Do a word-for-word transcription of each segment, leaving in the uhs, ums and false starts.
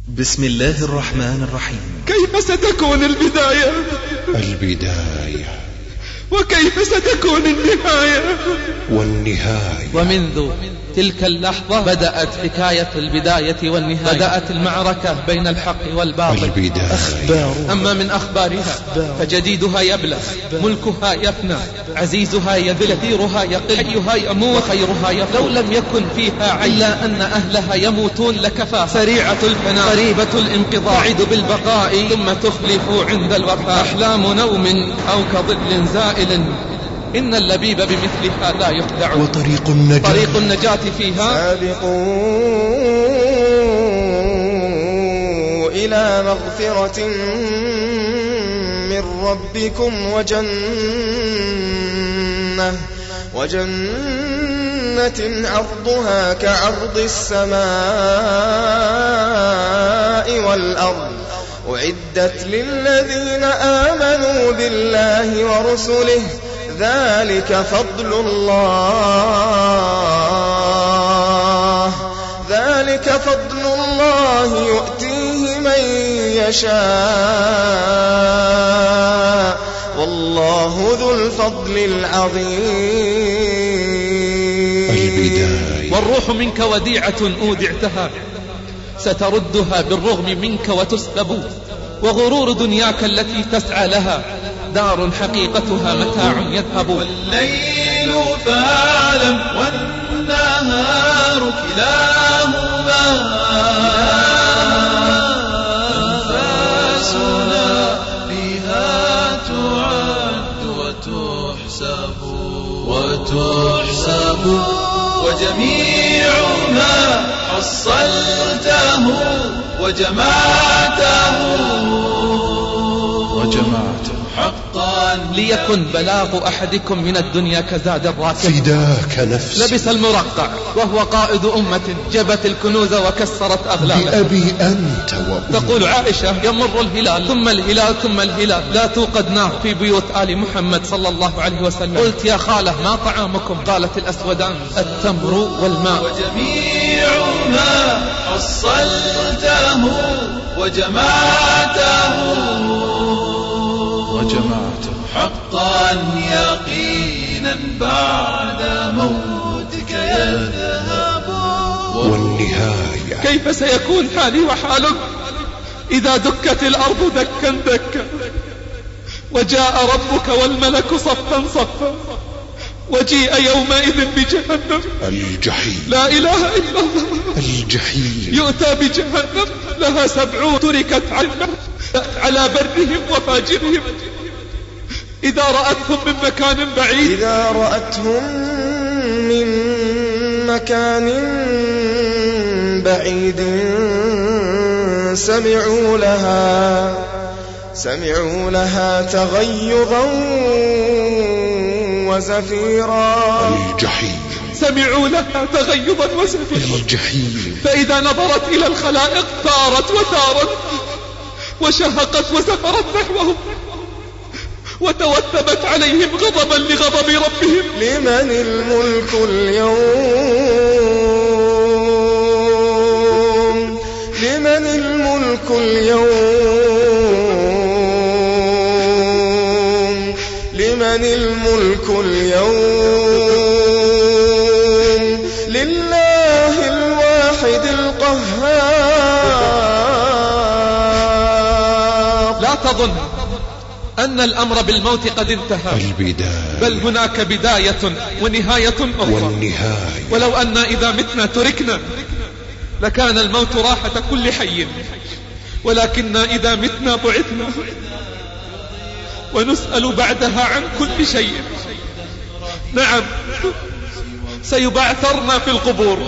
بسم الله الرحمن الرحيم. كيف ستكون البداية؟ البداية. وكيف ستكون النهاية؟ والنهاية. ومنذ تلك اللحظة بدأت حكاية البداية والنهاية. بدأت المعركة بين الحق والباطل. البداية. أخبار. أما من أخبارها فجديدها يبلى، ملكها يفنى، عزيزها يذل، كثيرها يقل، حيها يموت، وخيرها يفنى. لو لم يكن فيها إلا أن أهلها يموتون لكفى. سريعة الفناء، قريبة الانقضاء، تعد بالبقاء ثم تخلف عند الوفاء. أحلام نوم أو كظل زائل، إن اللبيب بمثلها لا يخدع. وطريق النجاة، طريق النجاة فيها سابقوا إلى مغفرة من ربكم وجنة وجنة عرضها كعرض السماء والأرض أعدت للذين آمنوا بالله ورسله ذلك فضل الله ذلك فضل الله يؤتيه من يشاء والله ذو الفضل العظيم. البداية. والروح منك وديعة أودعتها ستردها بالرغم منك وتسلب، وغرور دنياك التي تسعى لها دار حقيقتها متاع يذهب. والليل فاعلم والنهار كلاهما أنفاسنا بها تعد وتحسب وتحسب وجميع ما حصلته وجمعته وجمعته حقا ليكن بلاغ أحدكم من الدنيا كزاد الراكب. فداك نفسي. لبس المرقع وهو قائد أمة جبت الكنوز وكسرت أغلالها. بأبي أنت وأمي. تقول عائشة يمر الهلال ثم الهلال ثم الهلال لا توقد نار في بيوت آل محمد صلى الله عليه وسلم. قلت يا خالة ما طعامكم؟ قالت الأسودان التمر والماء. وجميع ما حصلته وجمعته وجمعته حقا يقينا بعد موتك يذهب. والنهاية. كيف سيكون حالي وحالك إذا دكت الأرض دكا دكا وجاء ربك والملك صفا صفا وجيء يومئذ بجهنم الجحيم. لا إله إلا الله. الجحيم. يؤتى بجهنم لها سبعون تركت على برهم وفاجرهم إذا رأتهم من مكان بعيد إذا رأتهم من مكان بعيد سمعوا لها سمعوا لها تغيظا وزفيرا. الجحيم. سمعوا لها تغيظا وزفيرا. الجحيم. فإذا نظرت إلى الخلائق ثارت وثارت وشهقت وزفرت نحوهم وتوثبت عليهم غضبا لغضب ربهم. لمن الملك اليوم لمن الملك اليوم لمن الملك اليوم لله الواحد القهار. لا تظن أن الأمر بالموت قد انتهى، البداية. بل هناك بداية ونهاية أخرى. والنهاية. ولو أن إذا متنا تركنا لكان الموت راحة كل حي، ولكن إذا متنا بعثنا ونسأل بعدها عن كل شيء. نعم سيبعثرنا في القبور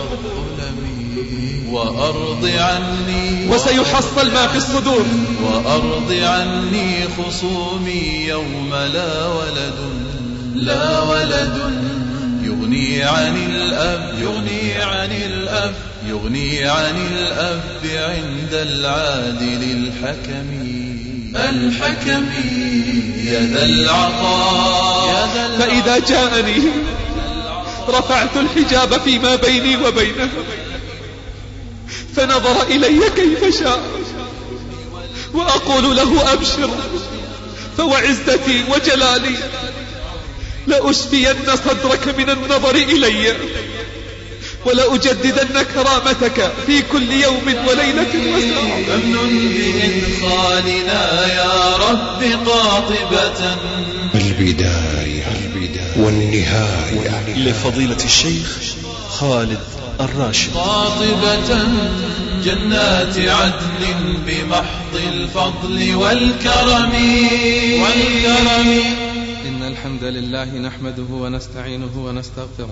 وأرض عني وسيحصل ما في الصدور وأرض عني خصومي يوم لا ولد لا ولد يغني عن الأب يغني عن الأب يغني عن الأب عند العادل الحكم الحكم يد العطاء. فإذا جاءني رفعت الحجاب فيما بيني وبينه فنظر إلي كيف شاء، وأقول له أبشر، فوعزتي وجلالي لأشفين صدرك من النظر إلي، ولأجددن كرامتك في كل يوم وليلة وساعة. فمن بإدخالنا يا رب قاطبة البداية والنهاية لفضيلة الشيخ خالد الراشد، قاطبة جنات عدن بمحض الفضل والكرم والكرم. إن الحمد لله نحمده ونستعينه ونستغفره،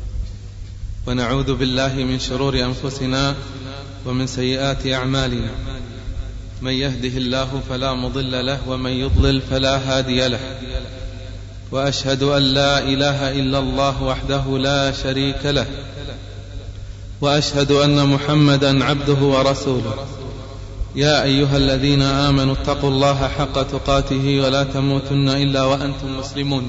ونعوذ بالله من شرور أنفسنا ومن سيئات أعمالنا. من يهده الله فلا مضل له، ومن يضلل فلا هادي له. وأشهد أن لا إله إلا الله وحده لا شريك له، وأشهد أن محمدا عبده ورسوله. يا أيها الذين آمنوا اتقوا الله حق تقاته ولا تموتن إلا وأنتم مسلمون.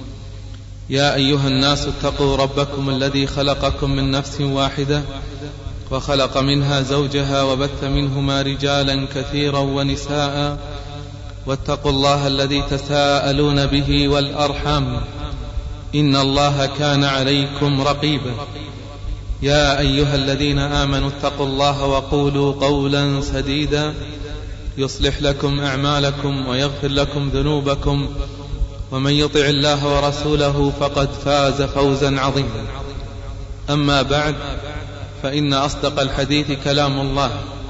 يا أيها الناس اتقوا ربكم الذي خلقكم من نفس واحدة، وخلق منها زوجها، وبث منهما رجالا كثيرا ونساء، واتقوا الله الذي تساءلون به والأرحام، إن الله كان عليكم رقيبا. يا أيها الذين آمنوا اتقوا الله وقولوا قولا سديدا يصلح لكم أعمالكم ويغفر لكم ذنوبكم، ومن يطع الله ورسوله فقد فاز فوزا عظيما. أما بعد، فإن أصدق الحديث كلام الله،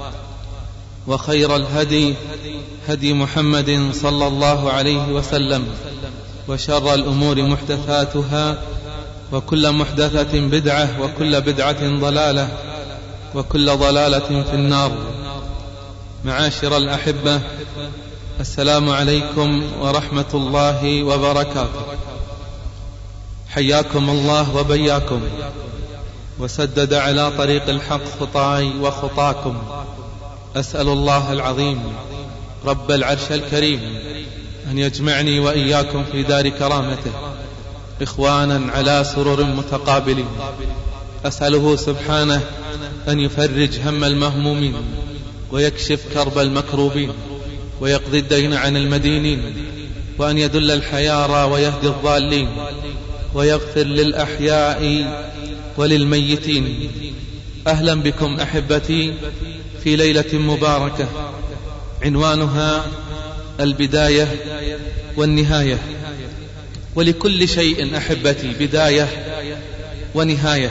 وخير الهدي هدي محمد صلى الله عليه وسلم، وشر الأمور محدثاتها، وكل محدثة بدعة، وكل بدعة ضلالة، وكل ضلالة في النار. معاشر الأحبة، السلام عليكم ورحمة الله وبركاته. حياكم الله وبياكم، وسدد على طريق الحق خطاي وخطاكم. أسأل الله العظيم رب العرش الكريم أن يجمعني وإياكم في دار كرامته إخوانا على سرر متقابلين. أسأله سبحانه أن يفرج هم المهمومين، ويكشف كرب المكروبين، ويقضي الدين عن المدينين، وأن يدل الحيارى ويهدي الضالين، ويغفر للأحياء وللميتين. أهلا بكم أحبتي في ليلة مباركة عنوانها البداية والنهاية. ولكل شيء أحبتي بداية ونهاية.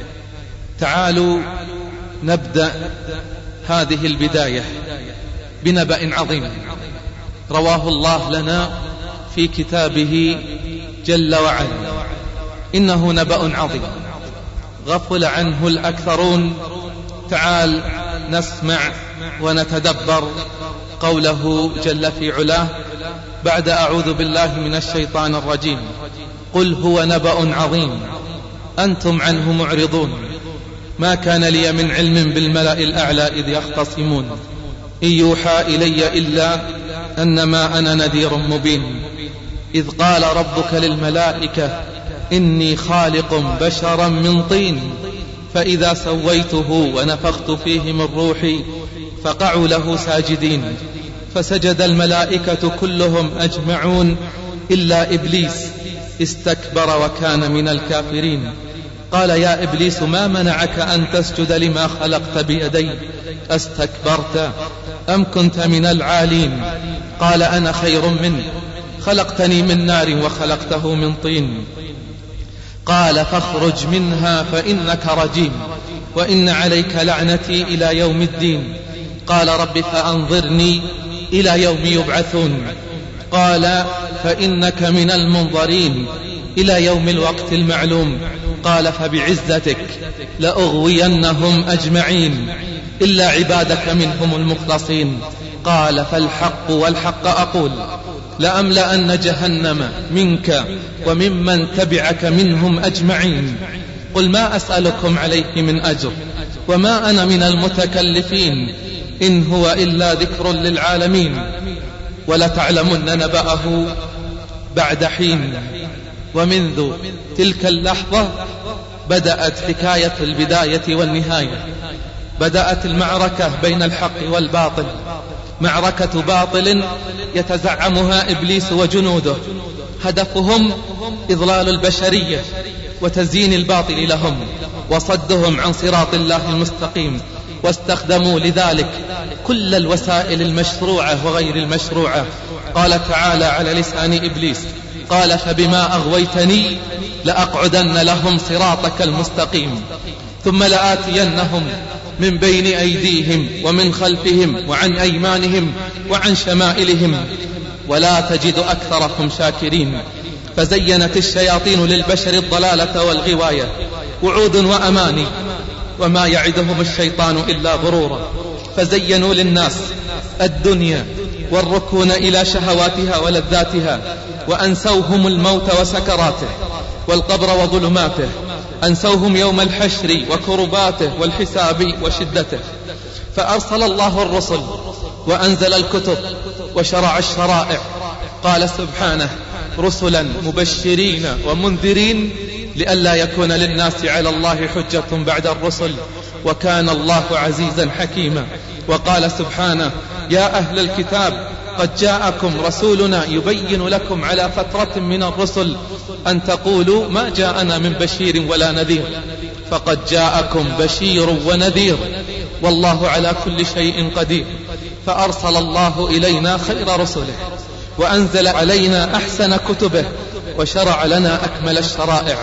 تعالوا نبدأ هذه البداية بنبأ عظيم رواه الله لنا في كتابه جل وعلا. إنه نبأ عظيم غفل عنه الأكثرون. تعال نسمع ونتدبر قوله جل في علاه بعد أعوذ بالله من الشيطان الرجيم: قل هو نبأ عظيم أنتم عنه معرضون، ما كان لي من علم بالملأ الأعلى إذ يختصمون، إن يوحى إلي إلا أنما أنا نذير مبين. إذ قال ربك للملائكة إني خالق بشرا من طين، فإذا سويته ونفخت فيه من روحي فقعوا له ساجدين، فسجد الملائكة كلهم أجمعون إلا إبليس استكبر وكان من الكافرين. قال يا إبليس ما منعك أن تسجد لما خلقت بيدي، أستكبرت أم كنت من العالين؟ قال أنا خير منه، خلقتني من نار وخلقته من طين. قال فاخرج منها فإنك رجيم وإن عليك لعنتي إلى يوم الدين. قال رب فأنظرني إلى يوم يبعثون. قال فإنك من المنظرين إلى يوم الوقت المعلوم. قال فبعزتك لأغوينهم أجمعين إلا عبادك منهم المخلصين. قال فالحق والحق أقول لأملأن جهنم منك وممن تبعك منهم أجمعين. قل ما أسألكم عليه من أجر وما أنا من المتكلفين، إن هو إلا ذكر للعالمين. ولتعلمن نبأه بعد حين. ومنذ تلك اللحظة بدأت حكاية البداية والنهاية. بدأت المعركة بين الحق والباطل، معركة باطل يتزعمها إبليس وجنوده، هدفهم إضلال البشرية وتزيين الباطل لهم وصدهم عن صراط الله المستقيم، واستخدموا لذلك كل الوسائل المشروعة وغير المشروعة. قال تعالى على لسان إبليس: قال فبما أغويتني لأقعدن لهم صراطك المستقيم ثم لآتينهم من بين أيديهم ومن خلفهم وعن أيمانهم وعن شمائلهم ولا تجد أكثرهم شاكرين. فزينت الشياطين للبشر الضلالة والغواية، وعود وأماني، وما يعدهم الشيطان إلا غرورا. فزينوا للناس الدنيا والركون إلى شهواتها ولذاتها، وأنسوهم الموت وسكراته والقبر وظلماته، أنسوهم يوم الحشر وكرباته والحساب وشدته. فأرسل الله الرسل وأنزل الكتب وشرع الشرائع. قال سبحانه: رسلا مبشرين ومنذرين لئلا يكون للناس على الله حجة بعد الرسل، وكان الله عزيزا حكيما. وقال سبحانه: يا أهل الكتاب قد جاءكم رسولنا يبين لكم على فترة من الرسل أن تقولوا ما جاءنا من بشير ولا نذير، فقد جاءكم بشير ونذير والله على كل شيء قدير. فأرسل الله إلينا خير رسله وأنزل علينا أحسن كتبه وشرع لنا أكمل الشرائع.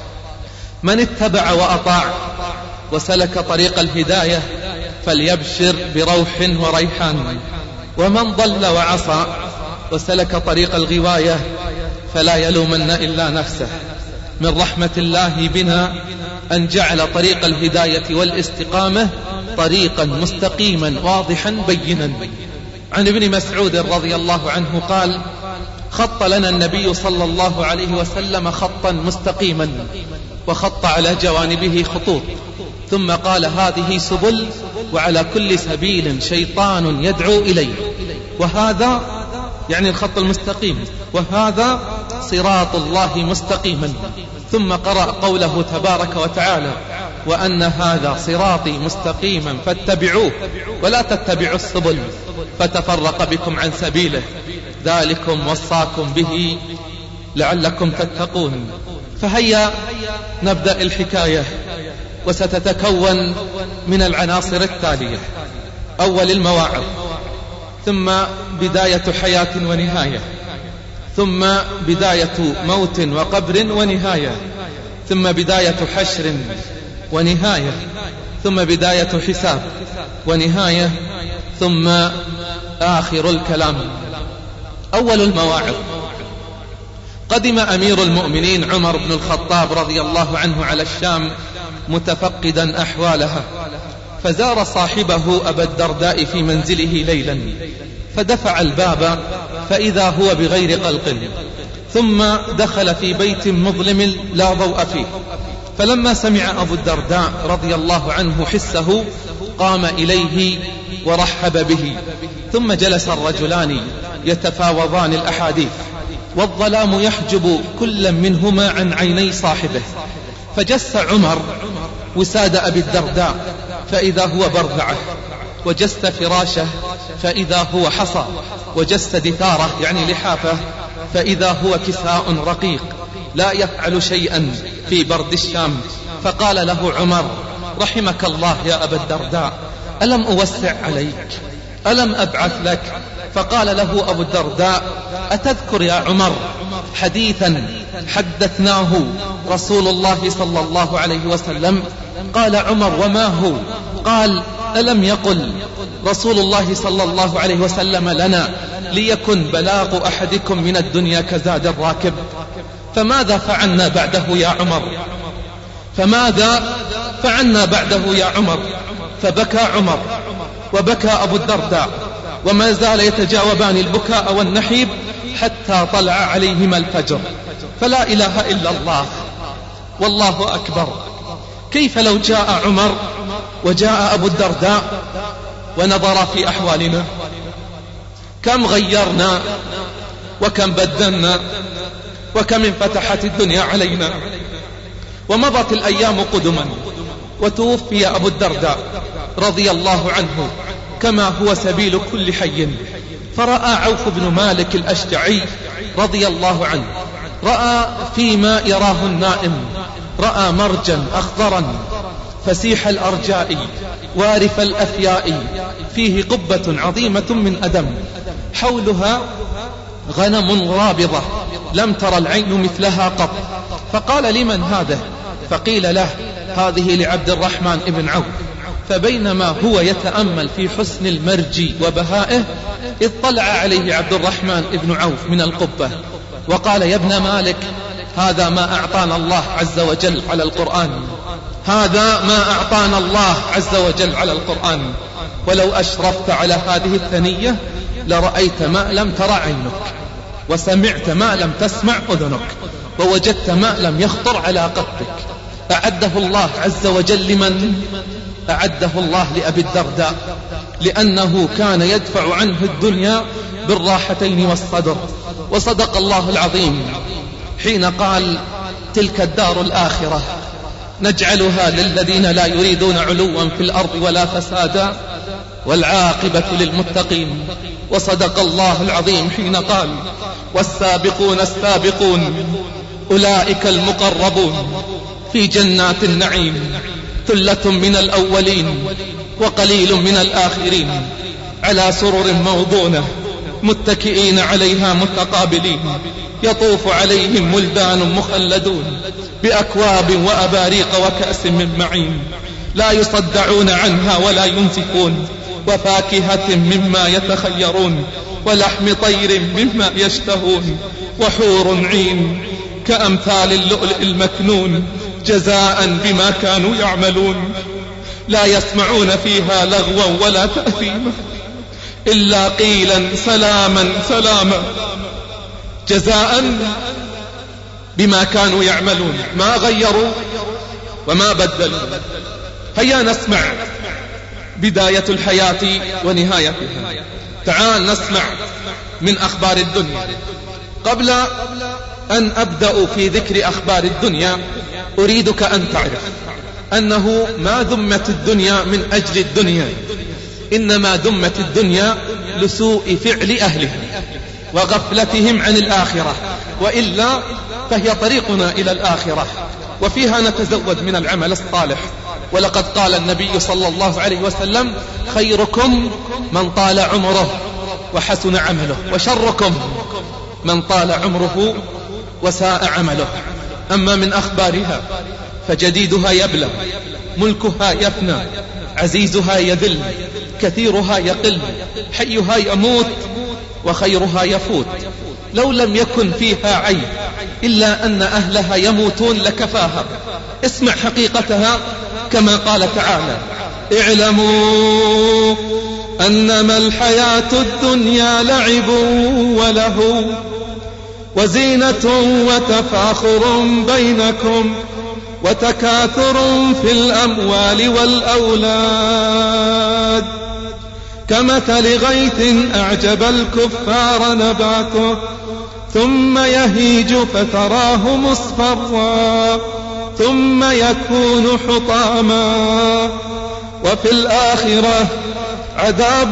من اتبع وأطاع وسلك طريق الهداية فليبشر بروح وريحان، ومن ضل وعصى وسلك طريق الغواية فلا يلومن إلا نفسه. من رحمة الله بنا أن جعل طريق الهداية والاستقامة طريقا مستقيما واضحا بينا. عن ابن مسعود رضي الله عنه قال: خط لنا النبي صلى الله عليه وسلم خطا مستقيما، وخط على جوانبه خطوط، ثم قال: هذه سبل وعلى كل سبيل شيطان يدعو إليه، وهذا يعني الخط المستقيم، وهذا صراط الله مستقيما. ثم قرأ قوله تبارك وتعالى: وأن هذا صراطي مستقيما فاتبعوه ولا تتبعوا السبل فتفرق بكم عن سبيله ذلكم وصاكم به لعلكم تتقون. فهيا نبدأ الحكاية، وستتكون من العناصر التالية: أول المواعظ، ثم بداية حياة ونهاية، ثم بداية موت وقبر ونهاية، ثم بداية حشر ونهاية، ثم بداية حساب ونهاية، ثم آخر الكلام. أول المواعظ: قدم أمير المؤمنين عمر بن الخطاب رضي الله عنه على الشام متفقدا أحوالها، فزار صاحبه أبا الدرداء في منزله ليلا، فدفع الباب فإذا هو بغير قلق، ثم دخل في بيت مظلم لا ضوء فيه. فلما سمع أبو الدرداء رضي الله عنه حسه قام إليه ورحب به، ثم جلس الرجلان يتفاوضان الأحاديث، والظلام يحجب كل منهما عن عيني صاحبه. فجس عمر وساد أبي الدرداء فإذا هو برذعه، وجس فراشه فإذا هو حصى، وجس دثاره يعني لحافه فإذا هو كساء رقيق لا يفعل شيئا في برد الشام. فقال له عمر: رحمك الله يا أبا الدرداء، ألم أوسع عليك؟ ألم أبعث لك؟ فقال له أبو الدرداء: أتذكر يا عمر حديثا حدثناه رسول الله صلى الله عليه وسلم؟ قال عمر: وما هو؟ قال: ألم يقل رسول الله صلى الله عليه وسلم لنا: ليكن بلاغ أحدكم من الدنيا كزاد الراكب؟ فماذا فعلنا بعده يا عمر؟ فماذا فعلنا بعده يا عمر؟ فبكى عمر وبكى أبو الدرداء، وما زال يتجاوبان البكاء والنحيب حتى طلع عليهما الفجر. فلا إله إلا الله والله أكبر. كيف لو جاء عمر وجاء أبو الدرداء ونظر في أحوالنا؟ كم غيرنا وكم بدلنا وكم انفتحت الدنيا علينا. ومضت الأيام قدما، وتوفي أبو الدرداء رضي الله عنه كما هو سبيل كل حي. فرأى عوف بن مالك الأشجعي رضي الله عنه، رأى فيما يراه النائم، رأى مرجا أخضرا فسيح الأرجاء وارف الأفياء، فيه قبة عظيمة من أدم، حولها غنم رابضة لم تر العين مثلها قط. فقال لمن هذا؟ فقيل له هذه لعبد الرحمن بن عوف. فبينما هو يتأمل في حسن المرج وبهائه إذ طلع عليه عبد الرحمن بن عوف من القبة وقال يا ابن مالك هذا ما أعطانا الله عز وجل على القرآن، هذا ما أعطانا الله عز وجل على القرآن، ولو أشرفت على هذه الثنية لرأيت ما لم تر عينك، وسمعت ما لم تسمع أذنك، ووجدت ما لم يخطر على قلبك. أعده الله عز وجل لمن؟ أعده الله لأبي الدرداء، لأنه كان يدفع عنه الدنيا بالراحتين والصدر. وصدق الله العظيم حين قال تلك الدار الآخرة نجعلها للذين لا يريدون علوا في الأرض ولا فسادا والعاقبة للمتقين. وصدق الله العظيم حين قال والسابقون السابقون أولئك المقربون في جنات النعيم ثلة من الأولين وقليل من الآخرين على سرر موضونة متكئين عليها متقابلين يطوف عليهم ولدان مخلدون بأكواب وأباريق وكأس من معين لا يصدعون عنها ولا ينزفون وفاكهة مما يتخيرون ولحم طير مما يشتهون وحور عين كأمثال اللؤلؤ المكنون جزاء بما كانوا يعملون لا يسمعون فيها لغوا ولا تأثيما إلا قيلا سلاما سلاما جزاء بما كانوا يعملون. ما غيروا وما بدلوا. هيا نسمع بداية الحياة ونهايتها. تعال نسمع من أخبار الدنيا. قبل أن أبدأ في ذكر أخبار الدنيا أريدك أن تعرف أنه ما ذمت الدنيا من أجل الدنيا، إنما ذمت الدنيا لسوء فعل أهلها وغفلتهم عن الآخرة، وإلا فهي طريقنا إلى الآخرة وفيها نتزود من العمل الصالح. ولقد قال النبي صلى الله عليه وسلم خيركم من طال عمره وحسن عمله وشركم من طال عمره وساء عمله. أما من أخبارها فجديدها يبلى، ملكها يفنى، عزيزها يذل، كثيرها يقل، حيها يموت وخيرها يفوت. لو لم يكن فيها عيب إلا أن أهلها يموتون لكفاها. اسمع حقيقتها كما قال تعالى اعلموا أنما الحياة الدنيا لعب وله وزينة وتفاخر بينكم وتكاثر في الأموال والأولاد كمثل غيث أعجب الكفار نباته ثم يهيج فتراه مصفرا ثم يكون حطاما وفي الآخرة عذاب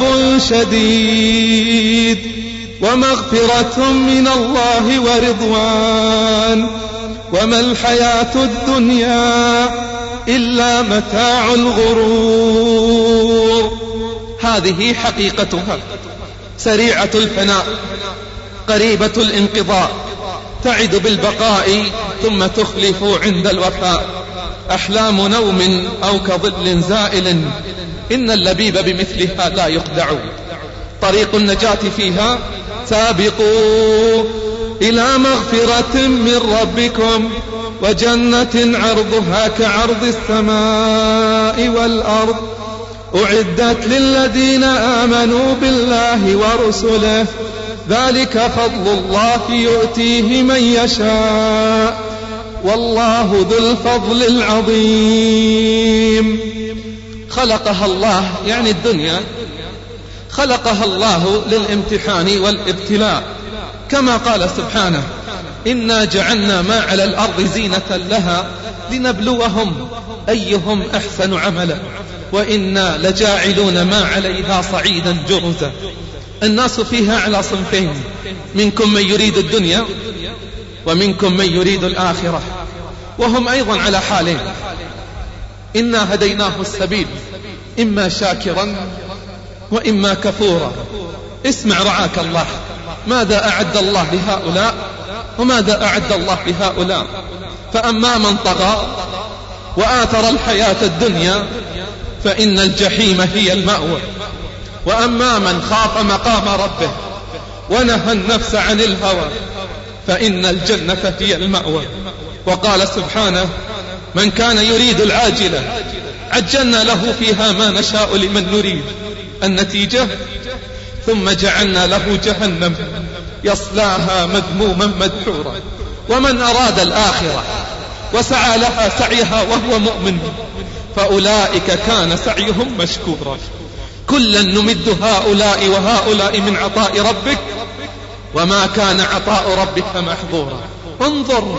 شديد ومغفرة من الله ورضوان وما الحياة الدنيا إلا متاع الغرور. هذه حقيقتها، سريعة الفناء قريبة الانقضاء، تعد بالبقاء ثم تخلف عند الوفاء، أحلام نوم أو كظل زائل إن اللبيب بمثلها لا يخدع. طريق النجاة فيها سابقوا إلى مغفرة من ربكم وجنة عرضها كعرض السماء والأرض أعدت للذين آمنوا بالله ورسله ذلك فضل الله يؤتيه من يشاء والله ذو الفضل العظيم. خلقها الله يعني الدنيا خلقها الله للامتحان والابتلاء كما قال سبحانه إنا جعلنا ما على الأرض زينة لها لنبلوهم أيهم أحسن عملا وإنا لجاعلون ما عليها صعيدا جرزا. الناس فيها على صنفين، منكم من يريد الدنيا ومنكم من يريد الآخرة، وهم أيضا على حالين. إنا هديناه السبيل إما شاكرا وإما كفورا. اسمع رعاك الله، ماذا أعد الله لهؤلاء وماذا أعد الله لهؤلاء. فأما من طغى وآثر الحياة الدنيا فإن الجحيم هي المأوى، وأما من خاف مقام ربه ونهى النفس عن الهوى فإن الجنة هي المأوى. وقال سبحانه: من كان يريد العاجلة عجلنا له فيها ما نشاء لمن نريد. النتيجة: ثم جعلنا له جهنم يصلاها مذموما مدحورا. ومن أراد الآخرة وسعى لها سعيها وهو مؤمن فأولئك كان سعيهم مشكورا. كلا نمد هؤلاء وهؤلاء من عطاء ربك وما كان عطاء ربك محظورا. انظر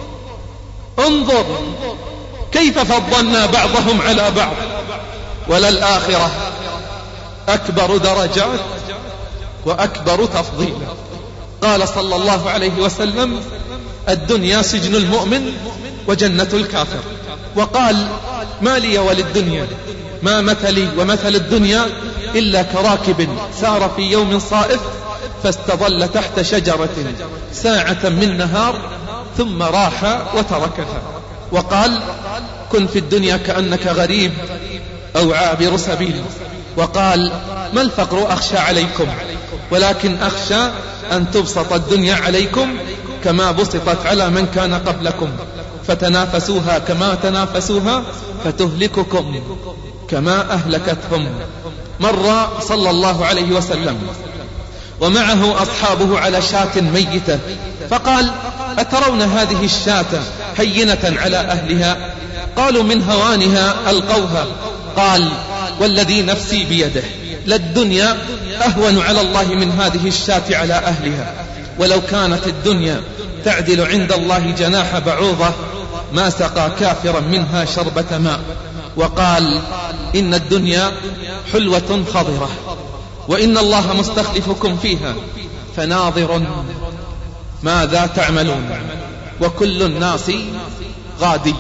انظر كيف فضلنا بعضهم على بعض، وللآخرة أكبر درجات وأكبر تفضيلا. قال صلى الله عليه وسلم: الدنيا سجن المؤمن وجنة الكافر. وقال: ما لي وللدنيا ما مثلي ومثل الدنيا إلا كراكب سار في يوم صائف فاستظل تحت شجرة ساعة من نهار ثم راح وتركها. وقال: كن في الدنيا كأنك غريب أو عابر سبيل. وقال: ما الفقر أخشى عليكم ولكن أخشى أن تبسط الدنيا عليكم كما بسطت على من كان قبلكم فتنافسوها كما تنافسوها فتهلككم كما أهلكتهم. مر صلى الله عليه وسلم ومعه أصحابه على شاة ميتة فقال: أترون هذه الشاة هينة على أهلها؟ قالوا: من هوانها ألقوها. قال: والذي نفسي بيده للدنيا أهون على الله من هذه الشاة على أهلها، ولو كانت الدنيا تعدل عند الله جناح بعوضة ما سقى كافرا منها شربة ماء. وقال: إن الدنيا حلوة خضرة وإن الله مستخلفكم فيها فناظر ماذا تعملون وكل الناس غادي.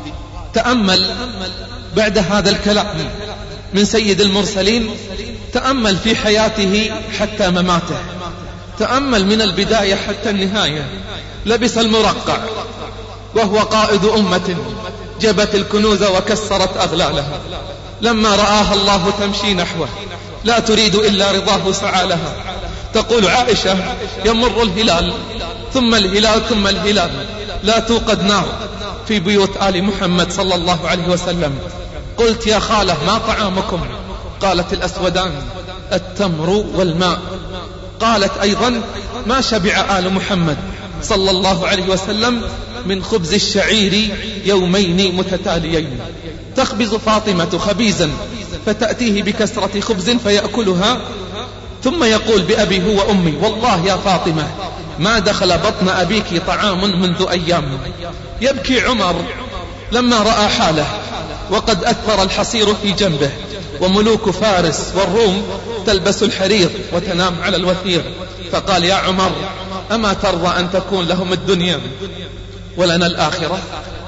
تأمل بعد هذا الكلام من سيد المرسلين، تأمل في حياته حتى مماته، تأمل من البداية حتى النهاية. لبس المرقع وهو قائد أمة جبت الكنوز وكسرت أغلالها. لما رآها الله تمشي نحوه لا تريد إلا رضاه سعى لها. تقول عائشة: يمر الهلال ثم الهلال ثم الهلال لا توقد نار في بيوت آل محمد صلى الله عليه وسلم. قلت: يا خالة ما طعامكم؟ قالت: الأسودان التمر والماء. قالت أيضا: ما شبع آل محمد صلى الله عليه وسلم من خبز الشعير يومين متتاليين. تخبز فاطمة خبيزا فتأتيه بكسرة خبز فيأكلها ثم يقول بأبي هو أمي: والله يا فاطمة ما دخل بطن أبيك طعام منذ أيام. يبكي عمر لما رأى حاله وقد أثر الحصير في جنبه وملوك فارس والروم تلبس الحرير وتنام على الوثير، فقال: يا عمر أما ترضى أن تكون لهم الدنيا ولنا الآخرة؟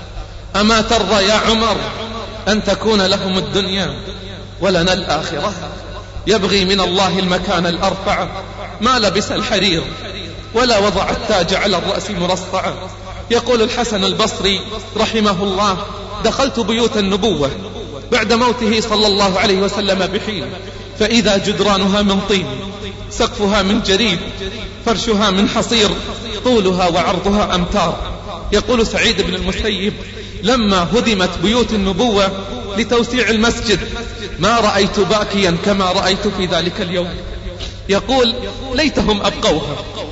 أما ترضى يا عمر أن تكون لهم الدنيا ولنا الآخرة؟ يبغي من الله المكان الأرفع، ما لبس الحرير ولا وضع التاج على الرأس مرصعا. يقول الحسن البصري رحمه الله: دخلت بيوت النبوة بعد موته صلى الله عليه وسلم بحين، فإذا جدرانها من طين، سقفها من جريد، فرشها من حصير، طولها وعرضها أمتار. يقول سعيد بن المسيب: لما هدمت بيوت النبوة لتوسيع المسجد ما رأيت باكيا كما رأيت في ذلك اليوم. يقول: ليتهم أبقوها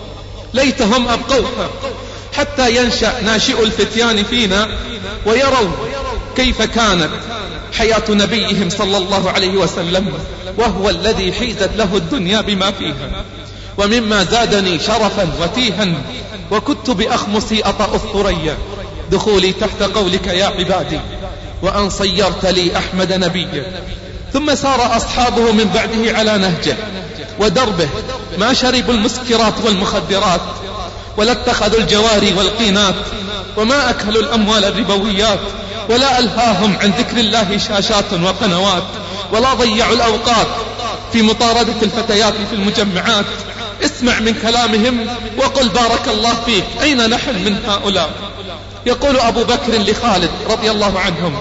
ليتهم أبقوها حتى ينشأ ناشئ الفتيان فينا ويروا كيف كانت حياة نبيهم صلى الله عليه وسلم، وهو الذي حيزت له الدنيا بما فيها. ومما زادني شرفا وتيها وكنت بأخمصي أطأ الثريا دخولي تحت قولك يا عبادي وأن صيرت لي أحمد نبيا. ثم سار أصحابه من بعده على نهجه ودربه، ما شربوا المسكرات والمخدرات، ولا اتخذوا الجواري والقينات، وما أكلوا الأموال الربويات، ولا ألهاهم عن ذكر الله شاشات وقنوات، ولا ضيعوا الأوقات في مطاردة الفتيات في المجمعات. اسمع من كلامهم وقل بارك الله فيك، أين نحن من هؤلاء؟ يقول أبو بكر لخالد رضي الله عنهم: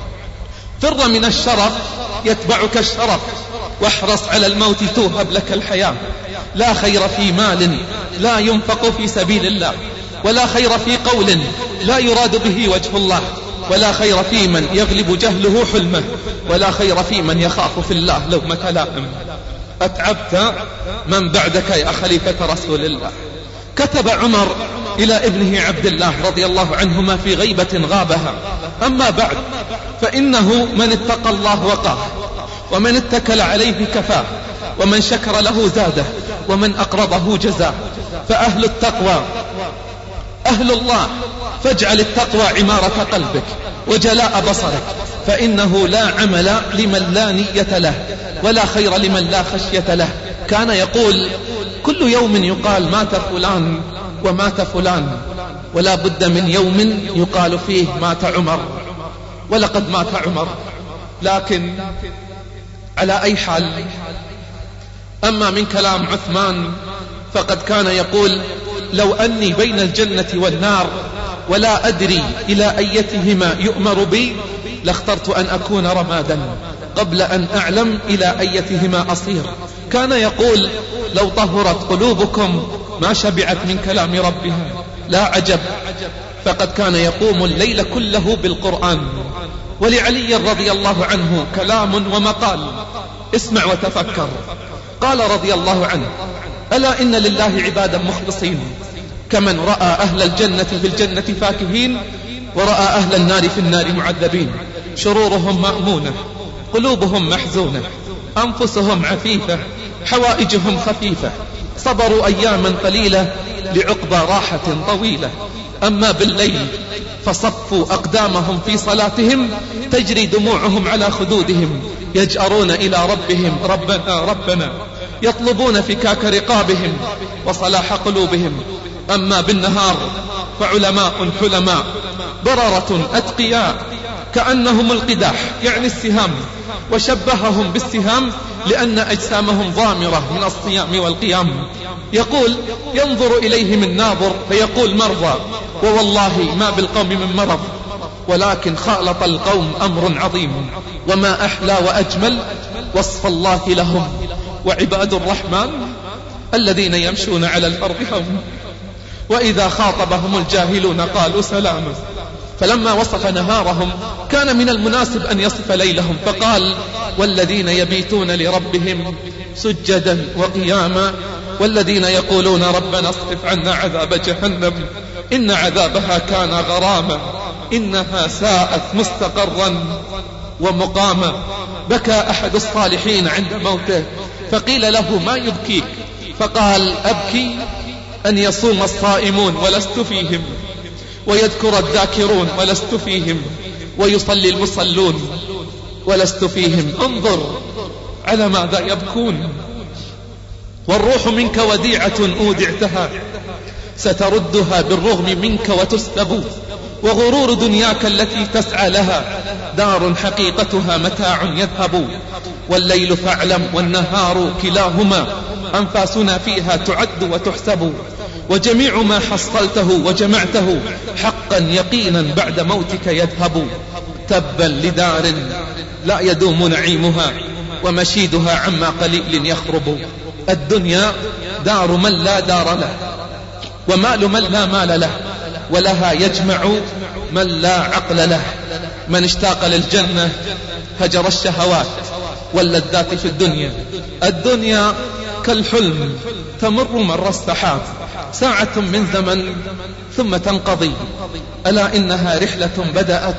فر من الشرف يتبعك الشرف، واحرص على الموت توهب لك الحياة. لا خير في مال لا ينفق في سبيل الله، ولا خير في قول لا يراد به وجه الله، ولا خير في من يغلب جهله حلمه، ولا خير في من يخاف في الله لومة لائم. أتعبت من بعدك يا خليفة رسول الله. كتب عمر إلى ابنه عبد الله رضي الله عنهما في غيبة غابها: أما بعد، فإنه من اتقى الله وقاه، ومن اتكل عليه كفاه، ومن شكر له زاده، ومن أقرضه جزاه. فأهل التقوى أهل الله، فاجعل التقوى عمارة قلبك وجلاء بصرك، فإنه لا عمل لمن لا نية له، ولا خير لمن لا خشية له. كان يقول: كل يوم يقال مات فلان ومات فلان، ولا بد من يوم يقال فيه مات عمر، ولقد مات عمر. لكن على أي حال، أما من كلام عثمان فقد كان يقول: لو أني بين الجنة والنار ولا أدري إلى أيتهما يؤمر بي لاخترت أن أكون رمادا قبل أن أعلم إلى أيتهما أصير. كان يقول: لو طهرت قلوبكم ما شبعت من كلام ربها. لا عجب، فقد كان يقوم الليل كله بالقرآن. ولعلي رضي الله عنه كلام ومقال، اسمع وتفكر. قال رضي الله عنه: ألا إن لله عبادا مخلصين، كمن رأى أهل الجنة في الجنة فاكهين، ورأى أهل النار في النار معذبين. شرورهم مأمونة، قلوبهم محزونة، أنفسهم عفيفة، حوائجهم خفيفة، صبروا أياما قليلة لعقبى راحة طويلة. أما بالليل فصفوا أقدامهم في صلاتهم، تجري دموعهم على خدودهم، يجأرون إلى ربهم: ربنا ربنا، يطلبون فكاك رقابهم وصلاح قلوبهم. أما بالنهار فعلماء حلماء، بررة أتقياء، كأنهم القداح يعني السهام، وشبههم بالسهام لأن أجسامهم ضامرة من الصيام والقيام. يقول: ينظر إليهم الناظر فيقول: مرضى، ووالله ما بالقوم من مرض، ولكن خالط القوم أمر عظيم. وما أحلى وأجمل وصف الله لهم. وعباد الرحمن الذين يمشون على الأرض هونا، وإذا خاطبهم الجاهلون قالوا سلاما. فلما وصف نهارهم كان من المناسب أن يصف ليلهم، فقال: والذين يبيتون لربهم سجدا وقياما، والذين يقولون ربنا اصرف عنا عذاب جهنم إن عذابها كان غراما، إنها ساءت مستقرا ومقاما. بكى أحد الصالحين عند موته، فقيل له: ما يبكيك؟ فقال: أبكي أن يصوم الصائمون ولست فيهم، ويذكر الذاكرون ولست فيهم، ويصلي المصلون ولست فيهم. انظر على ماذا يبكون. والروح منك وديعة أودعتها، ستردها بالرغم منك وتسلب، وغرور دنياك التي تسعى لها دار حقيقتها متاع يذهب. والليل فاعلم والنهار كلاهما أنفاسنا فيها تعد وتحسب، وجميع ما حصلته وجمعته حقا يقينا بعد موتك يذهب. تبا لدار لا يدوم نعيمها، ومشيدها عما قليل يخرب. الدنيا دار من لا دار له، ومال من لا مال له، ولها يجمع من لا عقل له. من اشتاق للجنة هجر الشهوات واللذات في الدنيا. الدنيا كالحلم تمر مر السحاب، ساعة من زمن ثم تنقضي. ألا إنها رحلة بدأت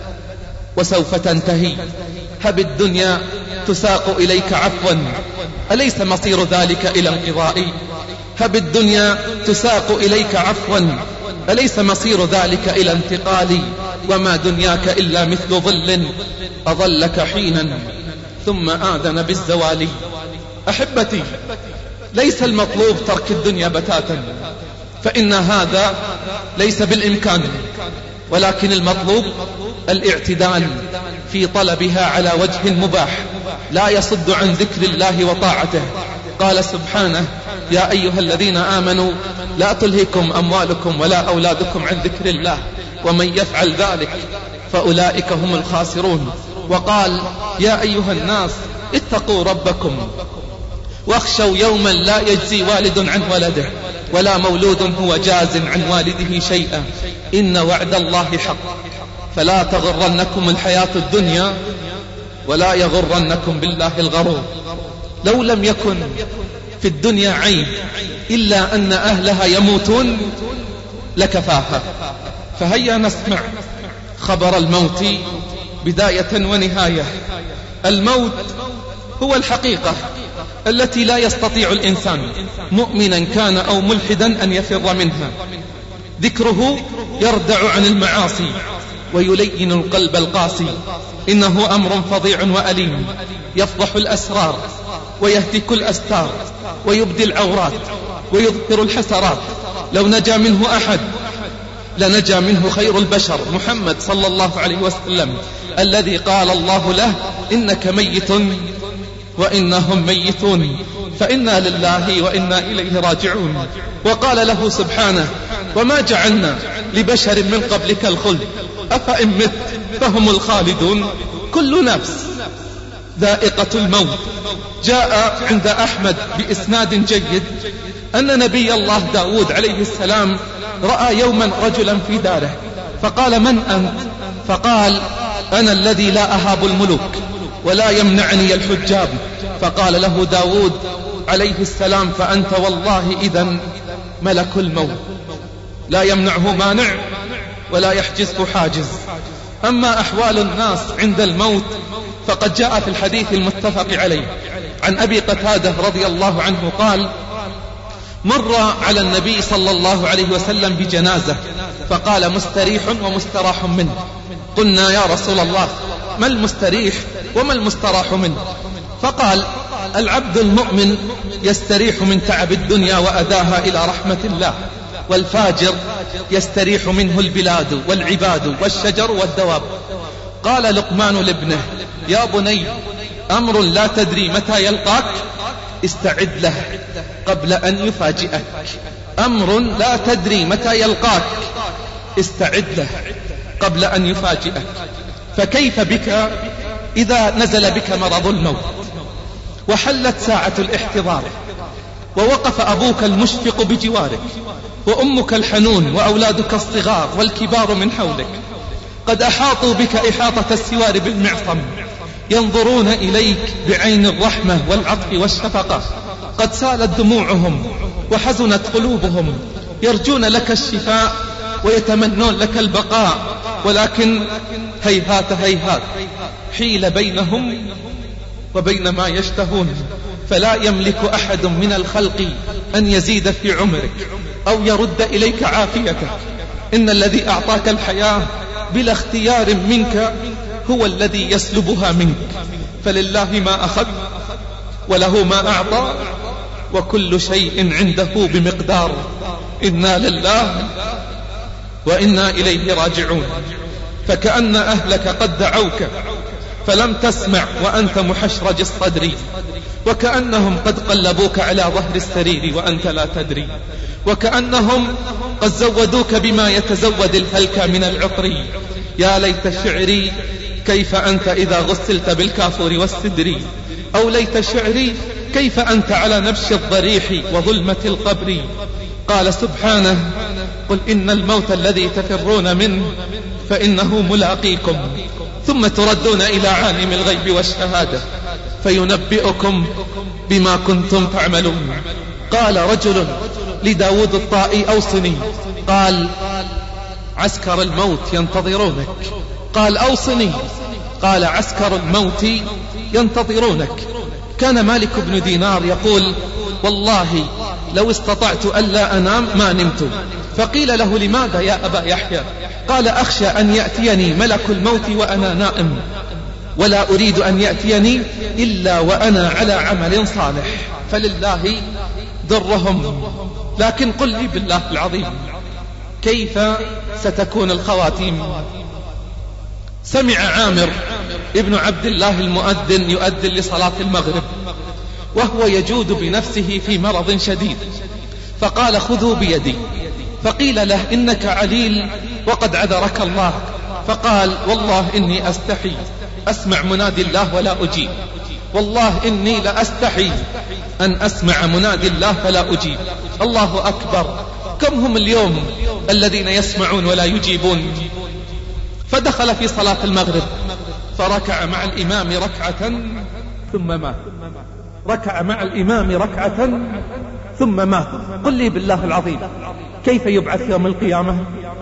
وسوف تنتهي. هب الدنيا تساق إليك عفوا، أليس مصير ذلك إلى انقضاء؟ هب الدنيا تساق إليك عفوا، أليس مصير ذلك إلى انتقال؟ وما دنياك إلا مثل ظل أظلك حينا ثم آذن بالزوال. أحبتي، ليس المطلوب ترك الدنيا بتاتا، فإن هذا ليس بالإمكان، ولكن المطلوب الاعتدال في طلبها على وجه مباح لا يصد عن ذكر الله وطاعته. قال سبحانه: يا أيها الذين آمنوا لا تلهكم أموالكم ولا أولادكم عن ذكر الله ومن يفعل ذلك فأولئك هم الخاسرون. وقال: يا أيها الناس اتقوا ربكم واخشوا يوما لا يجزي والد عن ولده ولا مولود هو جاز عن والده شيئا إن وعد الله حق فلا تغرنكم الحياة الدنيا ولا يغرنكم بالله الغرور. لو لم يكن في الدنيا عيب إلا أن أهلها يموتون لكفاها. فهيا نسمع خبر الموت بداية ونهاية. الموت هو الحقيقة التي لا يستطيع الإنسان مؤمنا كان أو ملحدا أن يفر منها. ذكره يردع عن المعاصي ويلين القلب القاسي. إنه أمر فظيع وأليم يفضح الأسرار ويهتك الأستار ويبدي العورات ويظهر الحسرات. لو نجا منه أحد لنجا منه خير البشر محمد صلى الله عليه وسلم، الذي قال الله له: إنك ميت وإنهم ميتون فإنا لله وإنا إليه راجعون. وقال له سبحانه: وما جعلنا لبشر من قبلك الخلد أفإن مت فهم الخالدون كل نفس ذائقة الموت. جاء عند أحمد بإسناد جيد أن نبي الله داود عليه السلام رأى يوما رجلا في داره فقال: من أنت؟ فقال: أنا الذي لا أهاب الملوك ولا يمنعني الحجاب. فقال له داود عليه السلام: فأنت والله إذن ملك الموت لا يمنعه مانع ولا يحجزه حاجز. أما أحوال الناس عند الموت فقد جاء في الحديث المتفق عليه عن أبي قتادة رضي الله عنه قال: مر على النبي صلى الله عليه وسلم بجنازة فقال: مستريح ومستراح منه. قلنا: يا رسول الله، ما المستريح وما المستراح منه؟ فقال: العبد المؤمن يستريح من تعب الدنيا وأداها إلى رحمة الله، والفاجر يستريح منه البلاد والعباد والشجر والدواب. قال لقمان لابنه: يا بني، أمر لا تدري متى يلقاك استعد له قبل أن يفاجئك. أمر لا تدري متى يلقاك استعد له قبل أن يفاجئك. فكيف بك إذا نزل بك مرض الموت وحلت ساعة الاحتضار ووقف أبوك المشفق بجوارك وأمك الحنون وأولادك الصغار والكبار من حولك قد أحاطوا بك إحاطة السوار بالمعصم، ينظرون إليك بعين الرحمة والعطف والشفقة. قد سالت دموعهم وحزنت قلوبهم، يرجون لك الشفاء ويتمنون لك البقاء، ولكن هيهات هيهات حيل بينهم وبين ما يشتهون. فلا يملك أحد من الخلق أن يزيد في عمرك أو يرد إليك عافيتك. إن الذي أعطاك الحياة بلا اختيار منك هو الذي يسلبها منك. فلله ما أخذ وله ما أعطى وكل شيء عنده بمقدار. إنا لله وإنا إليه راجعون. فكأن أهلك قد دعوك فلم تسمع وأنت محشرج الصدر، وكأنهم قد قلبوك على ظهر السرير وأنت لا تدري، وكأنهم قد زودوك بما يتزود الهلك من العطر. يا ليت شعري كيف أنت إذا غسلت بالكافور والسدر، أو ليت شعري كيف أنت على نبش الضريح وظلمة القبر. قال سبحانه: قل إن الموت الذي تفرون منه فإنه ملاقيكم ثم تردون إلى عالم الغيب والشهادة فينبئكم بما كنتم تعملون. قال رجل لداود الطائي: أوصني. قال: عسكر الموت ينتظرونك. قال: أوصني. قال: عسكر الموت ينتظرونك. كان مالك بن دينار يقول: والله لو استطعت ألا أنام ما نمت. فقيل له: لماذا يا أبا يحيى؟ قال أخشى أن يأتيني ملك الموت وأنا نائم، ولا أريد أن يأتيني إلا وأنا على عمل صالح، فلله درهم. لكن قل لي بالله العظيم كيف ستكون الخواتيم؟ سمع عامر ابن عبد الله المؤذن يؤذن لصلاة المغرب وهو يجود بنفسه في مرض شديد، فقال خذوا بيدي، فقيل له إنك عليل وقد عذرك الله، فقال والله إني أستحي أسمع منادي الله ولا أجيب، والله إني لأستحي أن أسمع منادي الله فلا أجيب. الله أكبر، كم هم اليوم الذين يسمعون ولا يجيبون؟ فدخل في صلاة المغرب فركع مع الإمام ركعة ثم مات، ركع مع الإمام ركعة ثم مات. قل لي بالله العظيم كيف يبعث يوم القيامة؟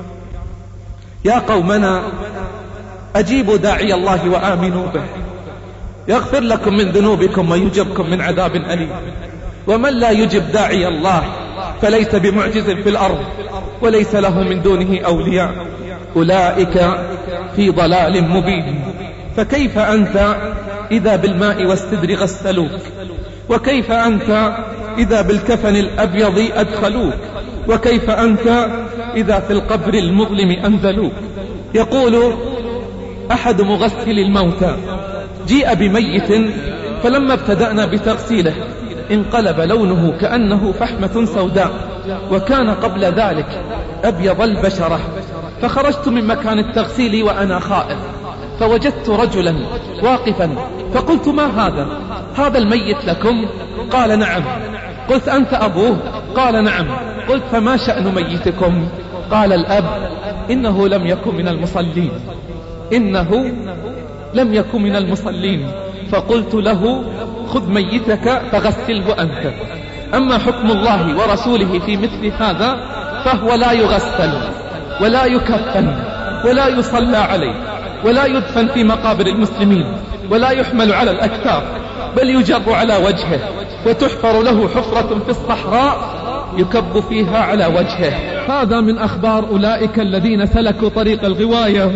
يا قومنا أجيبوا داعي الله وآمنوا به يغفر لكم من ذنوبكم ويجبكم من عذاب أليم. ومن لا يجب داعي الله فليس بمعجز في الأرض وليس له من دونه أولياء، أولئك في ضلال مبين. فكيف أنت إذا بالماء والسدر غسلوك؟ وكيف أنت إذا بالكفن الأبيض أدخلوك؟ وكيف أنت إذا في القبر المظلم أنزلوك؟ يقول أحد مغسل الموتى جيء بميت فلما ابتدأنا بتغسيله انقلب لونه كأنه فحمة سوداء، وكان قبل ذلك أبيض البشرة، فخرجت من مكان التغسيل وأنا خائف، فوجدت رجلا واقفا فقلت ما هذا؟ هذا الميت لكم؟ قال نعم. قلت أنت أبوه؟ قال نعم. قلت فما شأن ميتكم؟ قال الأب إنه لم يكن من المصلين، إنه لم يكن من المصلين. فقلت له خذ ميتك فغسله أنت، أما حكم الله ورسوله في مثل هذا فهو لا يغسل ولا يكفن ولا يصلى عليه ولا يدفن في مقابر المسلمين ولا يحمل على الأكتاف، بل يجر على وجهه وتحفر له حفرة في الصحراء يكب فيها على وجهه. هذا من أخبار أولئك الذين سلكوا طريق الغواية.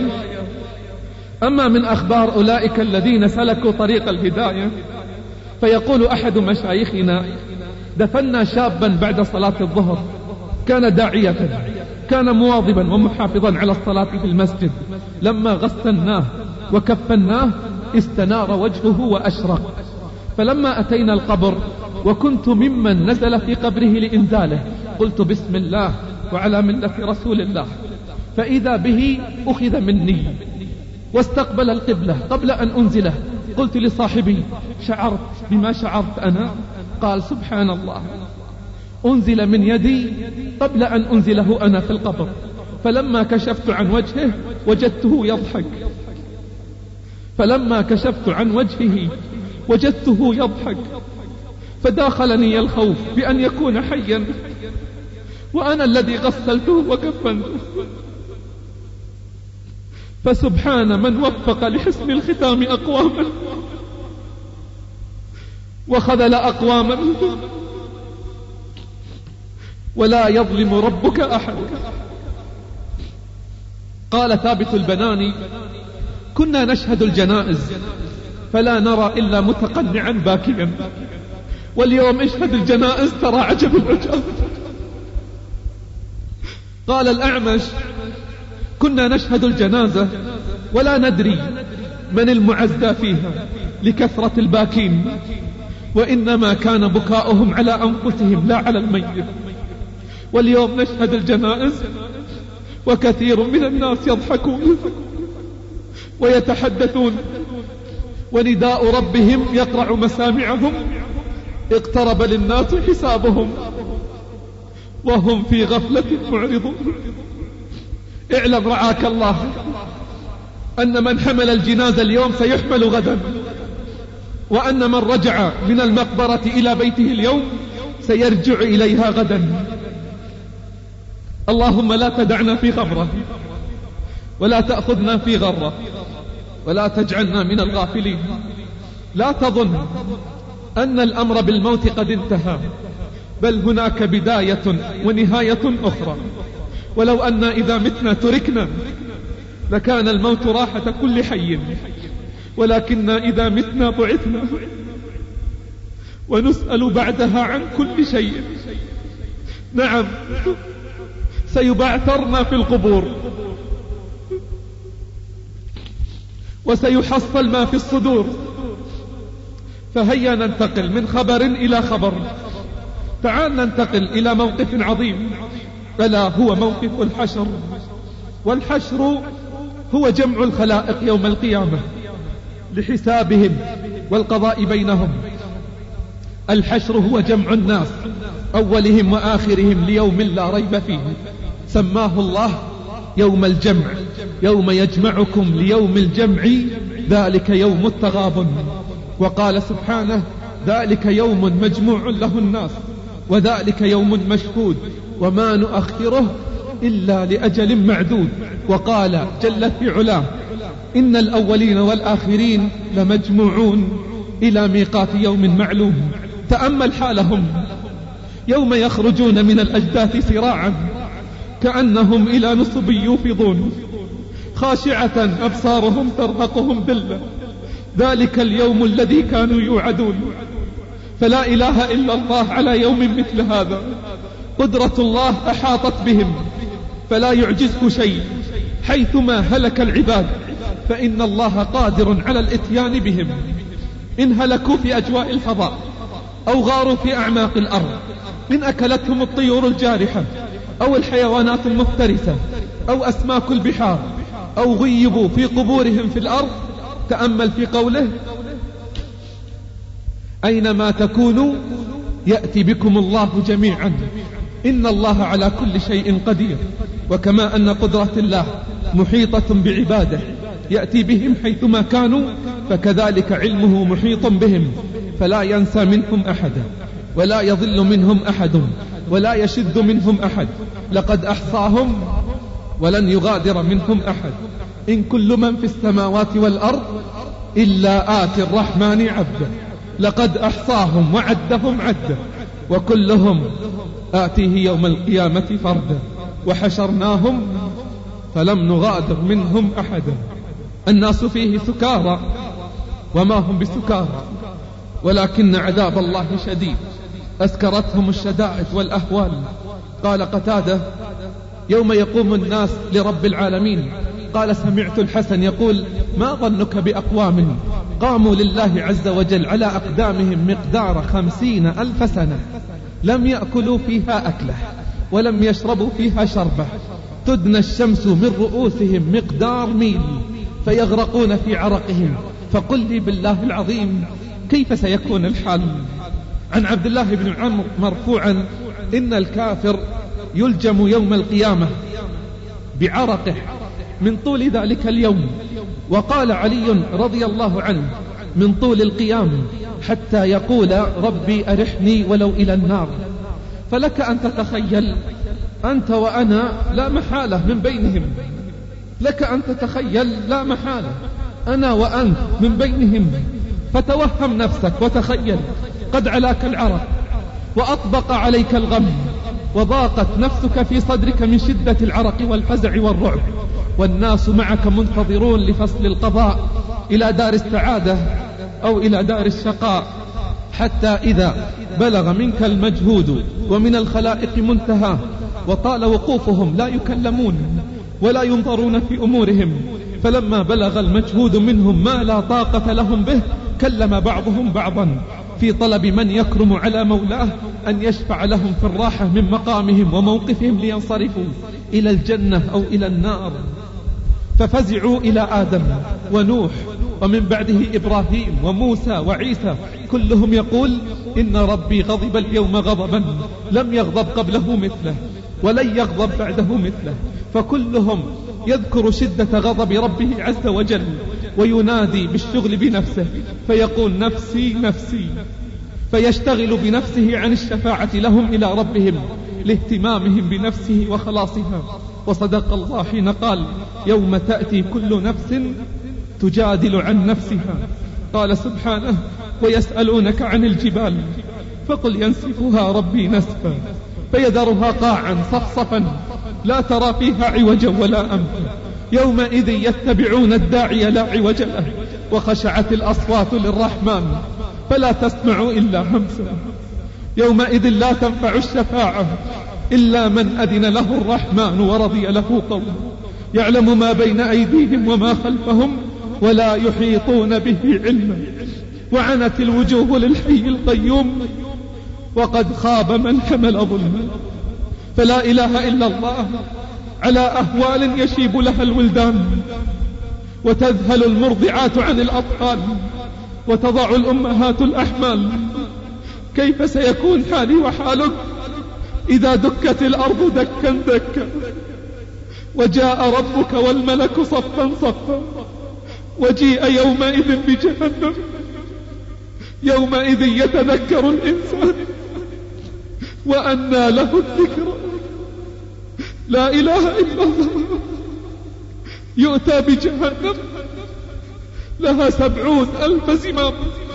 أما من أخبار أولئك الذين سلكوا طريق الهداية فيقول أحد مشايخنا دفنا شابا بعد صلاة الظهر، كان داعية، كان مواظبا ومحافظا على الصلاة في المسجد، لما غسلناه وكفناه استنار وجهه وأشرق. فلما أتينا القبر وكنت ممن نزل في قبره لإنزاله قلت بسم الله وعلى ملة رسول الله، فإذا به أخذ مني واستقبل القبلة قبل أن أنزله. قلت لصاحبي شعرت بما شعرت أنا؟ قال سبحان الله، أنزل من يدي قبل أن أنزله أنا في القبر، فلما كشفت عن وجهه وجدته يضحك، فلما كشفت عن وجهه وجدته يضحك، فداخلني الخوف بأن يكون حيا وأنا الذي غسلته وكفنته. فسبحان من وفق لحسن الختام أقواما وخذل أقواما، ولا يظلم ربك أحد. قال ثابت البناني كنا نشهد الجنائز فلا نرى إلا متقنعا باكيا، واليوم اشهد الجنائز ترى عجب العجب. قال الأعمش كنا نشهد الجنازة ولا ندري من المعزى فيها لكثرة الباكين، وإنما كان بكاؤهم على أنفسهم لا على الميت، واليوم نشهد الجنائز وكثير من الناس يضحكون ويتحدثون، ونداء ربهم يقرع مسامعهم، اقترب للناس حسابهم وهم في غفلة معرضون. اعلم رعاك الله أن من حمل الجنازة اليوم سيحمل غدا، وأن من رجع من المقبرة إلى بيته اليوم سيرجع إليها غدا. اللهم لا تدعنا في غمرة ولا تأخذنا في غرة ولا تجعلنا من الغافلين. لا تظن أن الأمر بالموت قد انتهى، بل هناك بداية ونهاية أخرى، ولو أن إذا متنا تركنا لكان الموت راحة كل حي، ولكننا إذا متنا بعثنا ونسأل بعدها عن كل شيء. نعم، سيبعثرنا في القبور وسيحصل ما في الصدور. فهيا ننتقل من خبر إلى خبر. تعال ننتقل إلى موقف عظيم، ألا هو موقف الحشر. والحشر هو جمع الخلائق يوم القيامة لحسابهم والقضاء بينهم. الحشر هو جمع الناس أولهم وآخرهم ليوم لا ريب فيه، سماه الله يوم الجمع، يوم يجمعكم ليوم الجمع ذلك يوم التغابن. وقال سبحانه ذلك يوم مجموع له الناس وذلك يوم مشهود وما نؤخره إلا لأجل معدود. وقال جل في علاه إن الأولين والآخرين لمجموعون إلى ميقات يوم معلوم. تأمل حالهم يوم يخرجون من الأجداث سراعا كأنهم إلى نصب يوفضون، خاشعة أبصارهم ترهقهم ذلة، ذلك اليوم الذي كانوا يوعدون. فلا إله إلا الله على يوم مثل هذا. قدرة الله أحاطت بهم فلا يعجزه شيء، حيثما هلك العباد فإن الله قادر على الإتيان بهم. إن هلكوا في أجواء الفضاء أو غاروا في أعماق الأرض، إن أكلتهم الطيور الجارحة أو الحيوانات المفترسة أو أسماك البحار أو غيبوا في قبورهم في الأرض. تأمل في قوله أينما تكونوا يأتي بكم الله جميعا إن الله على كل شيء قدير. وكما أن قدرة الله محيطة بعباده يأتي بهم حيثما كانوا، فكذلك علمه محيط بهم فلا ينسى منهم أحدا ولا يضل منهم أحد ولا يشد منهم أحد. لقد أحصاهم ولن يغادر منهم أحد. إن كل من في السماوات والأرض إلا آتي الرحمن عبدا. لقد أحصاهم وعدهم عدا وكلهم آتيه يوم القيامة فردا. وحشرناهم فلم نغادر منهم أحدا. الناس فيه سكارى وما هم بسكارى ولكن عذاب الله شديد، أسكرتهم الشدائد والأهوال. قال قتادة يوم يقوم الناس لرب العالمين، قال سمعت الحسن يقول ما ظنك بأقوام قاموا لله عز وجل على أقدامهم مقدار خمسين ألف سنة لم يأكلوا فيها أكله ولم يشربوا فيها شربة، تدنى الشمس من رؤوسهم مقدار ميل فيغرقون في عرقهم. فقل لي بالله العظيم كيف سيكون الحال؟ عن عبد الله بن عمرو مرفوعا إن الكافر يلجم يوم القيامة بعرقه من طول ذلك اليوم. وقال علي رضي الله عنه من طول القيام حتى يقول ربي أرحني ولو إلى النار. فلك أن تتخيل أنت وأنا لا محالة من بينهم، لك أن تتخيل لا محالة أنا وأنت من بينهم. فتوهم نفسك وتخيل قد علاك العرق وأطبق عليك الغم وضاقت نفسك في صدرك من شدة العرق والفزع والرعب، والناس معك منتظرون لفصل القضاء إلى دار السعادة أو إلى دار الشقاء. حتى إذا بلغ منك المجهود ومن الخلائق منتهى وطال وقوفهم لا يكلمون ولا ينظرون في أمورهم، فلما بلغ المجهود منهم ما لا طاقة لهم به كلم بعضهم بعضا في طلب من يكرم على مولاه أن يشفع لهم في الراحة من مقامهم وموقفهم لينصرفوا إلى الجنة أو إلى النار. ففزعوا إلى آدم ونوح ومن بعده إبراهيم وموسى وعيسى، كلهم يقول إن ربي غضب اليوم غضبا لم يغضب قبله مثله ولن يغضب بعده مثله. فكلهم يذكر شدة غضب ربه عز وجل وينادي بالشغل بنفسه فيقول نفسي نفسي، فيشتغل بنفسه عن الشفاعة لهم إلى ربهم لاهتمامهم بنفسه وخلاصها. وصدق الله حين قال يوم تأتي كل نفس تجادل عن نفسها. قال سبحانه ويسألونك عن الجبال فقل ينسفها ربي نسفا فيذرها قاعا صفصفا لا ترى فيها عوجا ولا أمتا، يومئذ يتبعون الداعي لا عوج له، وخشعت الأصوات للرحمن فلا تسمع إلا همسا. يومئذ لا تنفع الشفاعة إلا من أذن له الرحمن ورضي له قولا، يعلم ما بين أيديهم وما خلفهم ولا يحيطون به علما، وعنت الوجوه للحي القيوم وقد خاب من حمل ظلما. فلا إله إلا الله على أهوال يشيب لها الولدان، وتذهل المرضعات عن الأطفال، وتضع الأمهات الأحمال. كيف سيكون حالي وحالك إذا دكت الأرض دكا دكا، وجاء ربك والملك صفا صفا، وجيء يومئذ بجهنم. يومئذ يتذكر الإنسان وأنى له الذكر. لا إله إلا الله. يؤتى بجهنم لها سبعون ألف زمام،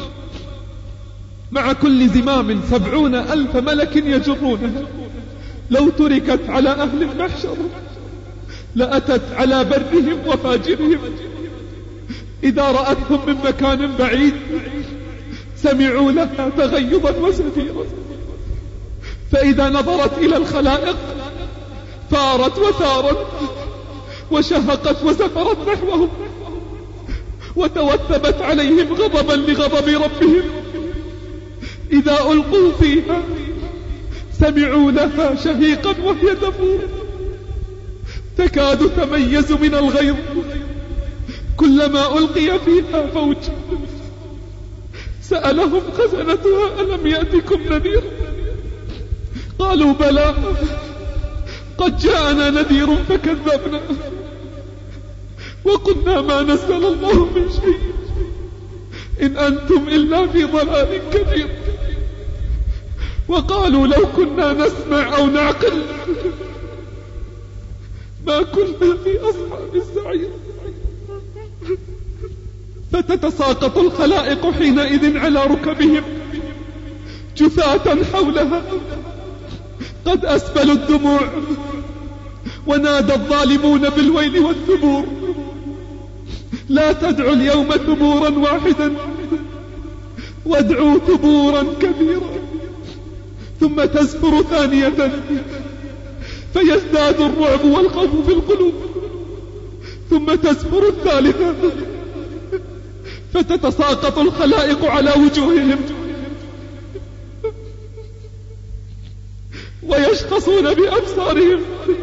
مع كل زمام سبعون ألف ملك يجرونها. لو تركت على أهل المحشر لأتت على برهم وفاجرهم، إذا رأتهم من مكان بعيد سمعوا لها تغيظا وزفيرا، فإذا نظرت إلى الخلائق ثارت وثارت، وشهقت وزفرت نحوهم، وتوثبت عليهم غضبا لغضب ربهم. إذا ألقوا فيها سمعوا لها شهيقا وهي تفور، تكاد تميز من الغيظ. كلما ألقي فيها فوج سألهم خزنتها ألم يأتكم نذير؟ قالوا بلى قد جاءنا نذير فكذبنا وقلنا ما نزل الله من شيء إن أنتم إلا في ضلال كبير. وقالوا لو كنا نسمع أو نعقل ما كنا في أصحاب السعير. فتتساقط الخلائق حينئذ على ركبهم جثاة حولها، قد أسبلوا الدموع، ونادى الظالمون بالويل والثبور. لا تدعوا اليوم ثبورا واحدا، وادعوا ثبورا كثيرا. ثم تزفر ثانية فيزداد الرعب والخوف في القلوب، ثم تزفر الثالثة فتتساقط الخلائق على وجوههم ويشخصون بأبصارهم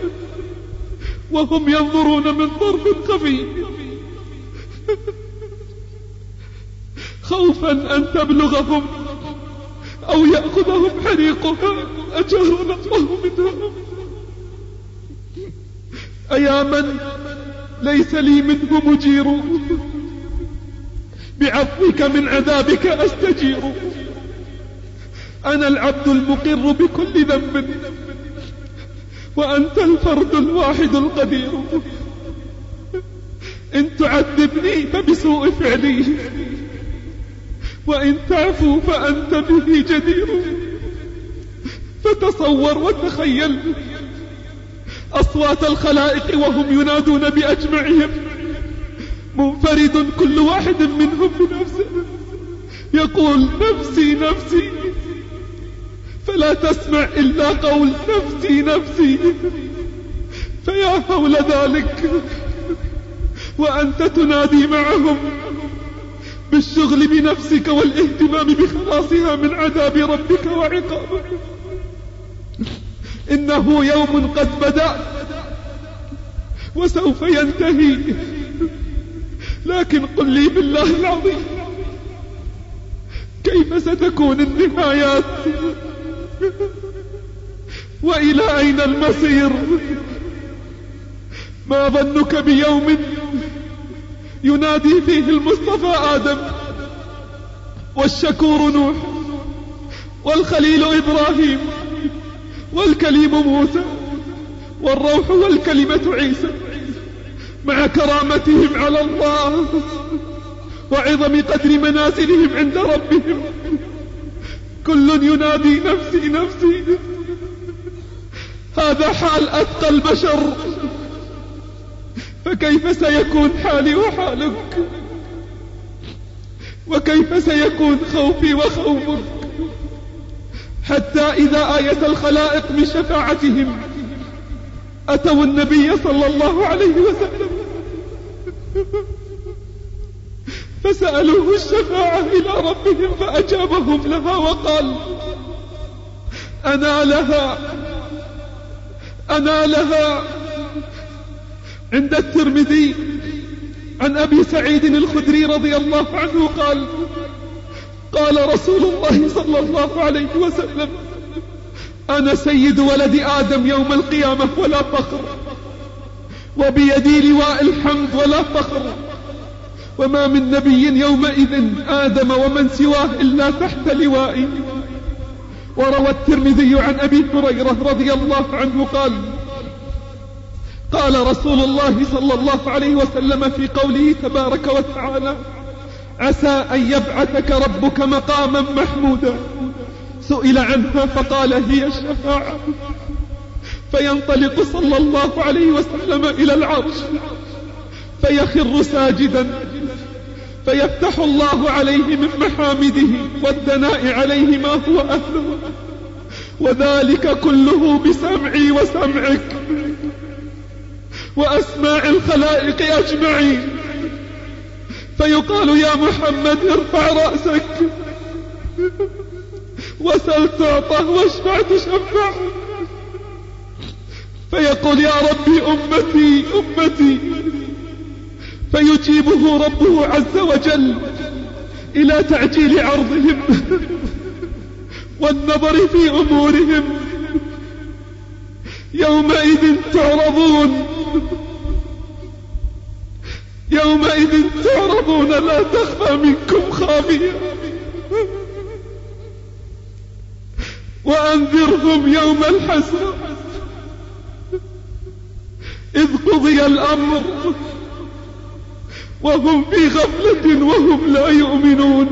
وهم ينظرون من طرف خفي، خوفا أن تبلغهم أو يأخذهم حريقها. أجارنا الله منها. أيا من ليس لي منه مجير، بعفوك من عذابك أستجير. أنا العبد المقر بكل ذنب، وأنت الفرد الواحد القدير. إن تعذبني فبسوء فعلي، وإن تعفو فأنت به جدير. فتصور وتخيل أصوات الخلائق وهم ينادون بأجمعهم، منفرد كل واحد منهم بنفسه يقول نفسي نفسي، فلا تسمع إلا قول نفسي نفسي. فيا هول ذلك وأنت تنادي معهم بالشغل بنفسك والاهتمام بخلاصها من عذاب ربك وعقابه. إنه يوم قد بدأ وسوف ينتهي، لكن قل لي بالله العظيم كيف ستكون النهايات، وإلى أين المصير؟ ما ظنك بيوم ينادي فيه المصطفى آدم، والشكور نوح، والخليل إبراهيم، والكليم موسى، والروح والكلمة عيسى، مع كرامتهم على الله وعظم قدر منازلهم عند ربهم. كل ينادي نفسي نفسي. هذا هذا حال أتقى البشر، فكيف سيكون حالي وحالك؟ وكيف سيكون خوفي وخوفك؟ حتى إذا آية الخلائق من شفاعتهم أتوا النبي صلى الله عليه وسلم فسألوه الشفاعة إلى ربهم، فأجابهم لها وقال: أنا لها أنا لها. عند الترمذي عن أبي سعيد الخدري رضي الله عنه قال: قال رسول الله صلى الله عليه وسلم: أنا سيد ولد آدم يوم القيامة ولا فخر، وبيدي لواء الحمد ولا فخر، وما من نبي يومئذ آدم ومن سواه إلا تحت لوائي. وروى الترمذي عن أبي هريرة رضي الله عنه قال: قال رسول الله صلى الله عليه وسلم في قوله تبارك وتعالى: عسى أن يبعثك ربك مقاما محمودا. سئل عنها فقال: هي الشفاعة. فينطلق صلى الله عليه وسلم إلى العرش فيخر ساجدا، فيفتح الله عليه من محامده والثناء عليه ما هو أهله، وذلك كله بسمعي وسمعك وأسماع الخلائق أجمعين. فيقال: يا محمد ارفع رأسك وسل تعطى واشفع تشفع. فيقول: يا ربي أمتي أمتي. فيجيبه ربه عز وجل إلى تعجيل عرضهم والنظر في أمورهم. يومئذ تعرضون يومئذ تعرضون لا تخفى منكم خافية. وأنذرهم يوم الحسرة إذ قضي الأمر وهم في غفلة وهم لا يؤمنون.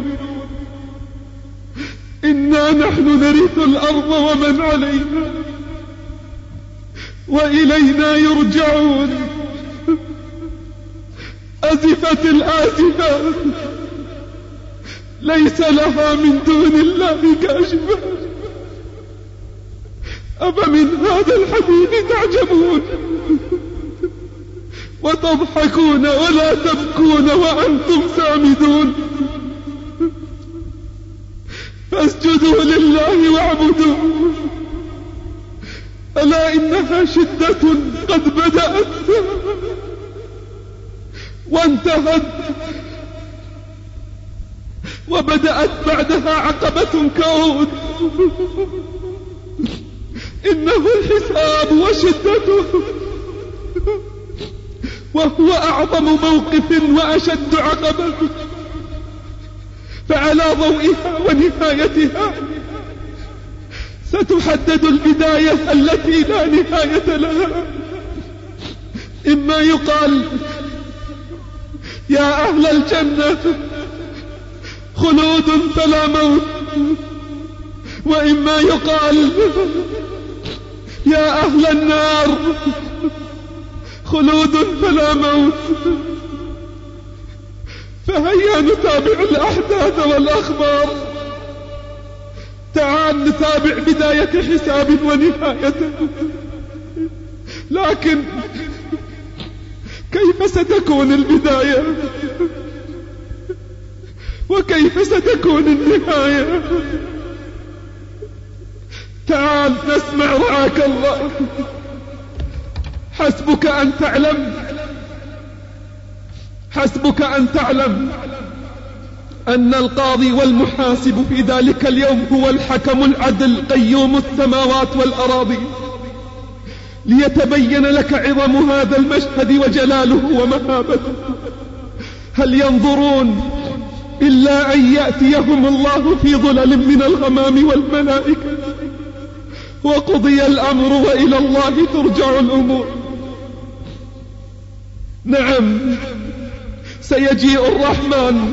إنا نحن نرث الأرض ومن عليها وإلينا يرجعون. أزفت الآزفة ليس لها من دون الله كاشفة. أفمن هذا الحديث تعجبون وتضحكون ولا تبكون وأنتم سامدون. فاسجدوا لله واعبدوا، ألا إنها شدة قد بدأت وانتهت، وبدأت بعدها عقبة كعود. إنه الحساب وشدته، وهو أعظم موقف وأشد عقبة. فعلى ضوئها ونهايتها ستحدد البداية التي لا نهاية لها. إما يقال: يا أهل الجنة خلود فلا موت، وإما يقال: يا أهل النار خلود فلا موت. فهيا نتابع الأحداث والأخبار. تعال نتابع بداية حساب ونهايته. لكن كيف ستكون البداية وكيف ستكون النهاية؟ تعال نسمع رعاك الله. حسبك أن تعلم حسبك أن تعلم أن القاضي والمحاسب في ذلك اليوم هو الحكم العدل قيوم السماوات والأراضي، ليتبين لك عظم هذا المشهد وجلاله ومهابته. هل ينظرون إلا أن يأتيهم الله في ظلل من الغمام والملائكة، وقضي الأمر وإلى الله ترجع الأمور. نعم، سيجيء الرحمن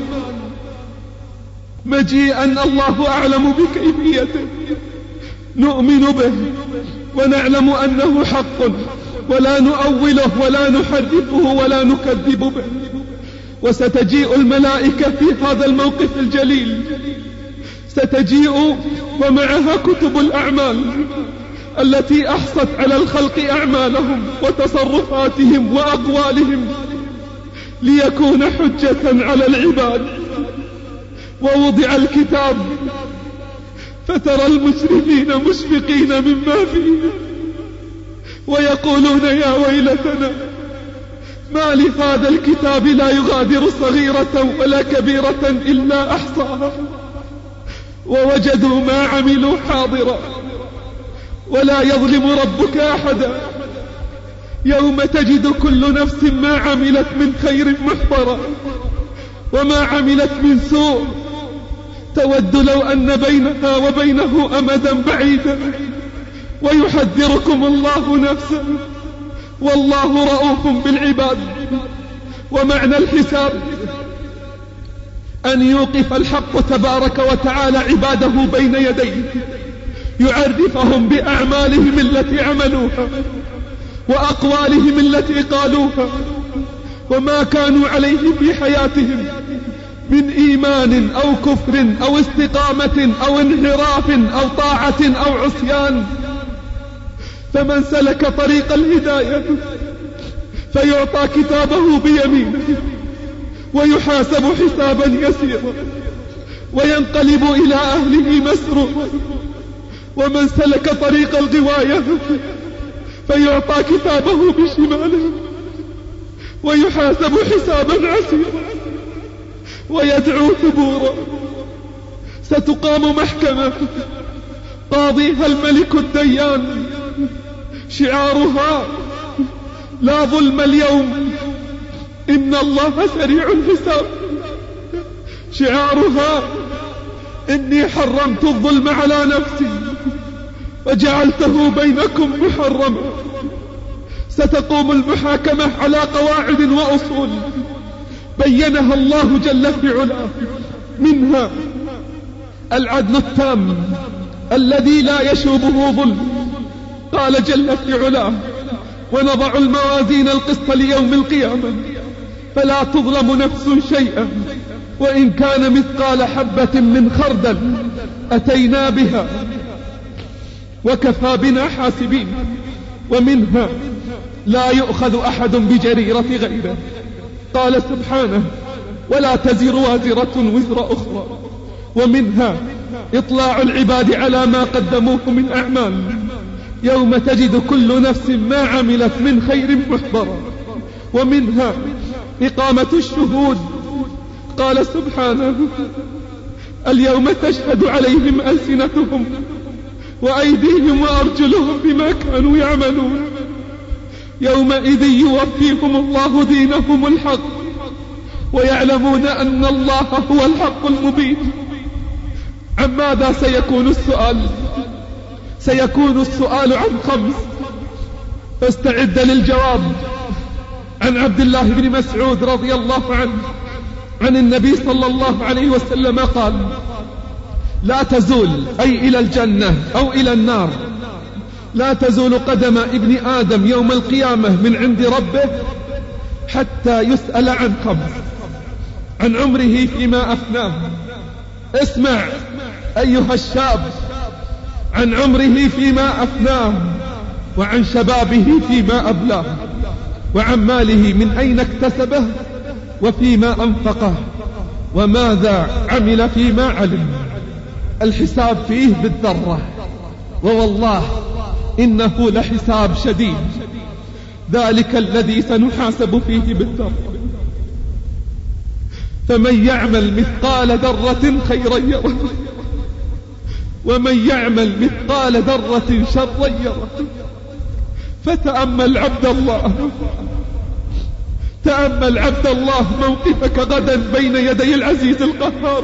مجيئا الله أعلم بكيفيته، نؤمن به ونعلم أنه حق ولا نؤوله ولا نحرفه ولا نكذب به. وستجيء الملائكة في هذا الموقف الجليل، ستجيء ومعها كتب الأعمال التي أحصت على الخلق أعمالهم وتصرفاتهم وأقوالهم ليكون حجة على العباد. ووضع الكتاب فترى المسرفين مشفقين مما فيه ويقولون يا ويلتنا ما لهذا الكتاب لا يغادر صغيرة ولا كبيرة إلا أحصاها ووجدوا ما عملوا حاضرا ولا يظلم ربك أحدا. يوم تجد كل نفس ما عملت من خير محضرا وما عملت من سوء تود لو أن بينها وبينه أمدا بعيدا. ويحذركم الله نفسه والله رؤوف بالعباد. ومعنى الحساب أن يوقف الحق تبارك وتعالى عباده بين يديه، يعرفهم بأعمالهم التي عملوها وأقوالهم التي قالوها وما كانوا عليه في حياتهم من إيمان أو كفر أو استقامة أو انحراف أو طاعة أو عصيان. فمن سلك طريق الهداية فيعطى كتابه بيمينه ويحاسب حسابا يسيرا وينقلب إلى أهله مسرورا. ومن سلك طريق الغواية فيعطى كتابه بشماله ويحاسب حسابا عسيرا ويدعو ثبورا. ستقام محكمة قاضيها الملك الديان، شعارها لا ظلم اليوم إن الله سريع الحساب. شعارها إني حرمت الظلم على نفسي وجعلته بينكم محرما. ستقوم المحاكمة على قواعد وأصول بينها الله جل في علاه، منها العدل التام الذي لا يشوبه ظلم. قال جل في علاه ونضع الموازين القسط ليوم القيامة فلا تظلم نفس شيئا وإن كان مثقال حبة من خردل أتينا بها وكفى بنا حاسبين. ومنها لا يؤخذ أحد بجريرة غيره. قال سبحانه ولا تزر وازرة وزر أخرى. ومنها إطلاع العباد على ما قدموه من أعمال يوم تجد كل نفس ما عملت من خير محضرا. ومنها إقامة الشهود. قال سبحانه اليوم تشهد عليهم ألسنتهم وأيديهم وأرجلهم بما كانوا يعملون يومئذ يوفيهم الله دينهم الحق ويعلمون أن الله هو الحق المبين. عن ماذا سيكون السؤال؟ سيكون السؤال عن خمس، فاستعد للجواب. عن عبد الله بن مسعود رضي الله عنه عن النبي صلى الله عليه وسلم قال لا تزول، أي إلى الجنة أو إلى النار، لا تزول قدم ابن آدم يوم القيامة من عند ربه حتى يسأل عن خمس: عن عمره فيما أفناه. اسمع أيها الشاب، عن عمره فيما أفناه، وعن شبابه فيما أبلاه، وعن ماله من أين اكتسبه وفيما أنفقه، وماذا عمل فيما علم. الحساب فيه بالذرة، ووالله إنه لحساب شديد، ذلك الذي سنحاسب فيه بالذرة. فمن يعمل مثقال ذرة خيرا يره، ومن يعمل مثقال ذرة شرا يره. فتأمل عبد الله، تأمل عبد الله موقفك غدا بين يدي العزيز القهار.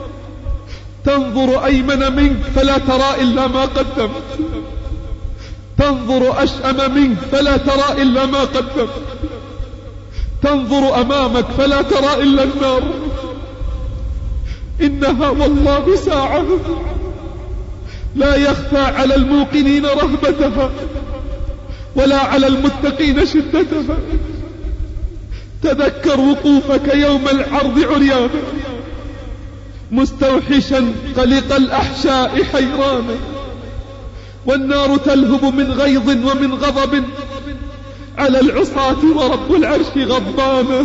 تنظر أيمن منك فلا ترى إلا ما قدمت، تنظر أشأم منك فلا ترى إلا ما قدمت، تنظر أمامك فلا ترى إلا النار. إنها والله ساعة لا يخفى على الموقنين رهبتها ولا على المتقين شدتها. تذكر وقوفك يوم العرض عريانا مستوحشا قلق الأحشاء حيرانا، والنار تلهب من غيظ ومن غضب على العصاة ورب العرش غضبانا.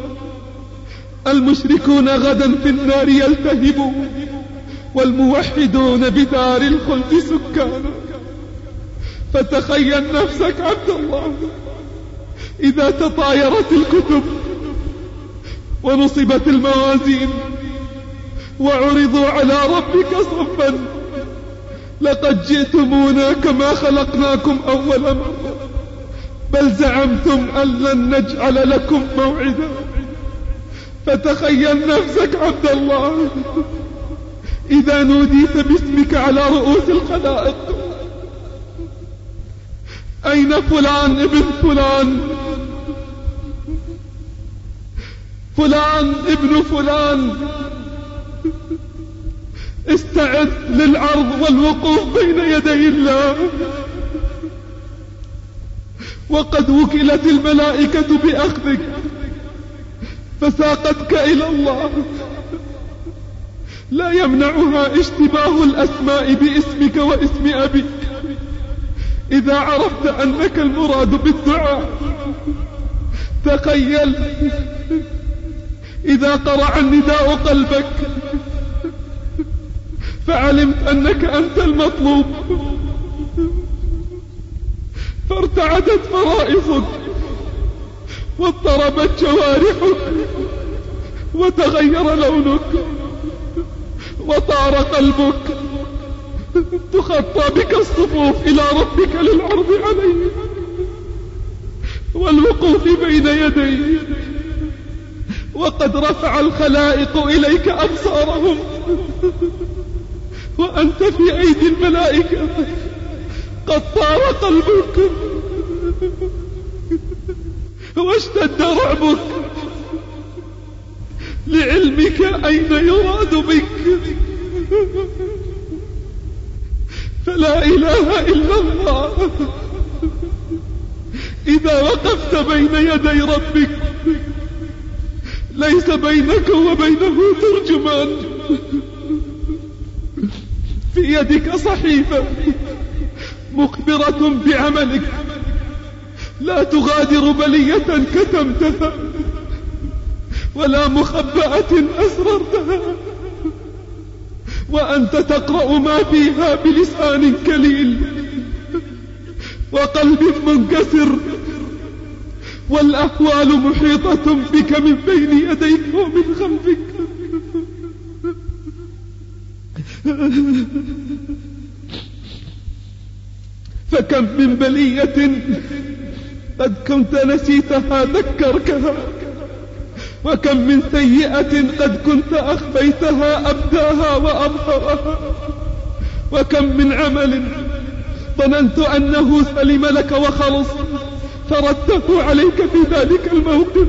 المشركون غدا في النار يلتهبون والموحدون بدار الخلد سكانا. فتخيل نفسك عبد الله إذا تطايرت الكتب ونصبت الموازين وعرضوا على ربك صفا، لقد جئتمونا كما خلقناكم أول مرة، بل زعمتم أن لن نجعل لكم موعدا. فتخيل نفسك عبد الله إذا نوديت باسمك على رؤوس الخلائق: أين فلان ابن فلان، فلان ابن فلان؟ استعد للعرض والوقوف بين يدي الله، وقد وكلت الملائكة بأخذك فساقتك إلى الله. لا يمنعها اشتباه الأسماء باسمك واسم أبيك إذا عرفت أنك المراد بالدعاء. تخيل إذا قرع النداء قلبك فعلمت أنك أنت المطلوب، فارتعدت فرائصك واضطربت جوارحك وتغير لونك وطار قلبك. تخطى بك الصفوف إلى ربك للعرض عليه والوقوف بين يديه، وقد رفع الخلائق إليك أبصارهم وأنت في أيدي الملائكة. قد طار قلبك واشتد رعبك لعلمك أين يراد بك. فلا إله إلا الله إذا وقفت بين يدي ربك ليس بينك وبينه ترجمان. في يدك صحيفة مخبرة بعملك لا تغادر بلية كتمتها ولا مخبأة أسررتها، وأنت تقرأ ما فيها بلسان كليل وقلب منكسر، والأهوال محيطة بك من بين يديك ومن خلفك. فكم من بلية قد كنت نسيتها ذكركها، وكم من سيئة قد كنت أخفيتها أبداها وأظهرها، وكم من عمل ظننت أنه سلم لك وخلص فردته عليك في ذلك الموقف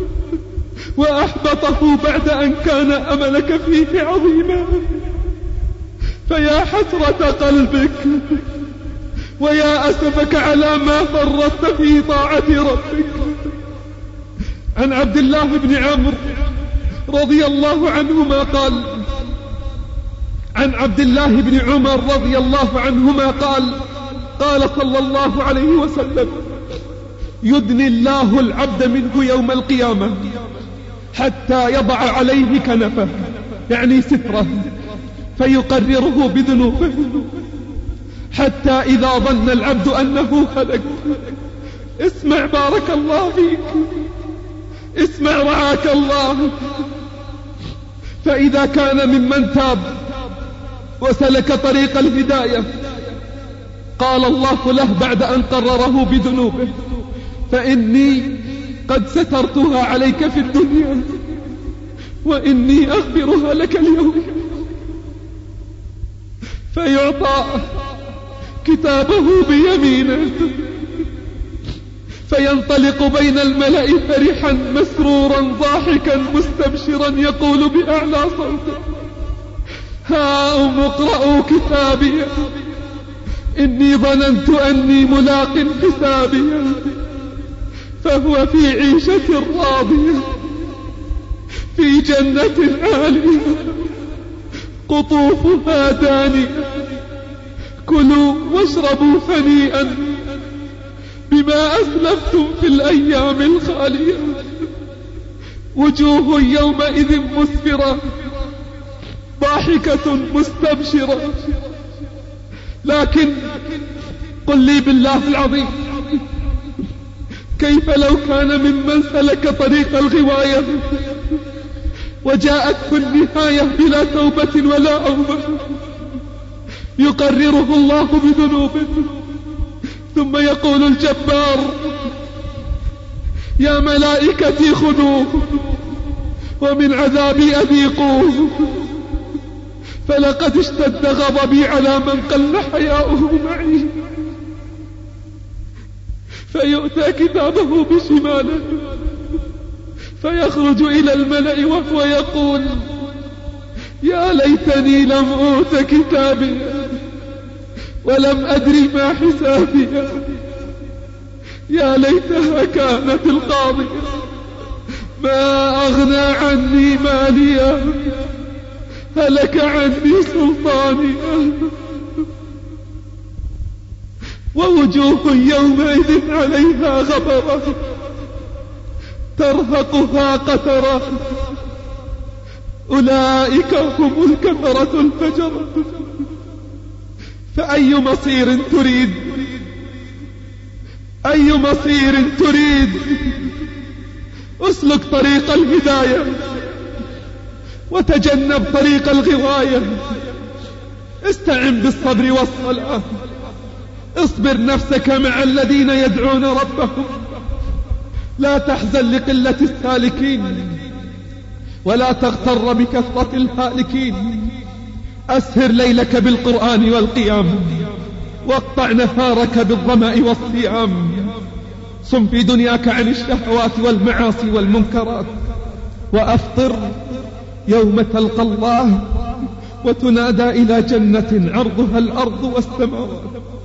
وأحبطه بعد أن كان أملك فيه عظيما. فيا حسرة قلبك ويا أسفك على ما فرطت في طاعة ربك. عن عبد الله بن عمرو رضي الله عنهما قال عن عبد الله بن عمر رضي الله عنهما قال قال صلى الله عليه وسلم: يدني الله العبد منه يوم القيامة حتى يضع عليه كنفه، يعني ستره، فيقرره بذنوبه، حتى إذا ظن العبد أنه هلك. اسمع بارك الله فيك، اسمع رعاك الله. فإذا كان ممن تاب وسلك طريق الهداية قال الله له بعد أن قرره بذنوبه: فإني قد سترتها عليك في الدنيا وإني أغفرها لك اليوم. فيعطى كتابه بيمينه فينطلق بين الملأ فرحا مسرورا ضاحكا مستبشرا يقول بأعلى صوته: هاؤم اقرءوا كتابي إني ظننت أني ملاق حسابي فهو في عيشة راضية في جنة عالية قطوفها دانية كلوا واشربوا هنيئا بما أسلفتم في الأيام الخالية وجوه يومئذ مسفرة ضاحكة مستبشرة. لكن قل لي بالله العظيم كيف لو كان ممن سلك طريق الغواية وجاءته النهاية بلا توبة ولا أوبة يقرره الله بذنوبه ثم يقول الجبار يا ملائكتي خذوه ومن عذابي أذيقوه فلقد اشتد غضبي على من قل حياؤه معي. فيؤتى كتابه بشماله فيخرج إلى الملأ وهو يقول يا ليتني لم أوت كتابي ولم أدري ما حسابي يا ليتها كانت القاضية ما أغنى عني ماليا هلك عني سلطاني. ووجوه يومئذ عليها غبرة ترهقها قترة أولئك هم الكفرة الفجرة. فأي مصير تريد أي مصير تريد اسلك طريق الهداية وتجنب طريق الغواية. استعن بالصبر والصلاة اصبر نفسك مع الذين يدعون ربهم لا تحزن لقلة السالكين ولا تغتر بكثرة الهالكين. أسهر ليلك بالقرآن والقيام واقطع نهارك بالظمأ والصيام. صم في دنياك عن الشهوات والمعاصي والمنكرات وأفطر يوم تلقى الله وتنادى إلى جنة عرضها الأرض والسماوات.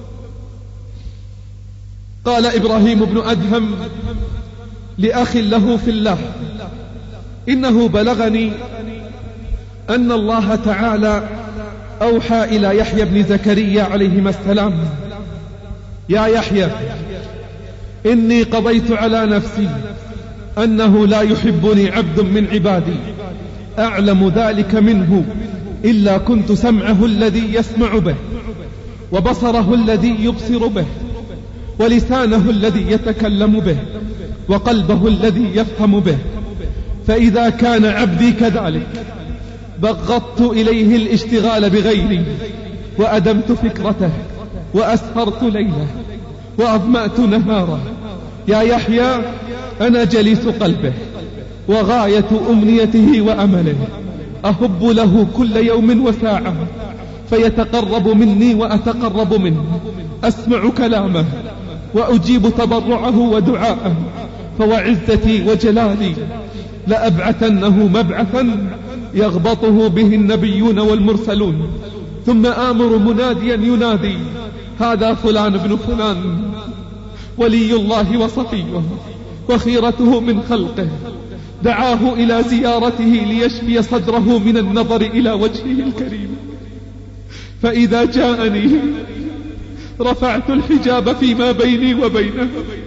قال إبراهيم بن أدهم لأخ له في الله إنه بلغني أن الله تعالى أوحى إلى يحيى بن زكريا عليهما السلام يا يحيى إني قضيت على نفسي أنه لا يحبني عبد من عبادي أعلم ذلك منه إلا كنت سمعه الذي يسمع به وبصره الذي يبصر به ولسانه الذي يتكلم به وقلبه الذي يفهم به. فإذا كان عبدي كذلك بغضت إليه الاشتغال بغيري وأدمت فكرته وأسهرت ليله وأظمأت نهاره. يا يحيى أنا جليس قلبه وغاية أمنيته وأمله أهب له كل يوم وساعة فيتقرب مني وأتقرب منه أسمع كلامه وأجيب تضرعه ودعاءه. فوعزتي وجلالي لأبعثنه مبعثا يغبطه به النبيون والمرسلون ثم آمر مناديا ينادي هذا فلان ابن فلان ولي الله وصفيه وخيرته من خلقه دعاه إلى زيارته ليشفي صدره من النظر إلى وجهه الكريم. فإذا جاءني رفعت الحجاب فيما بيني وبينه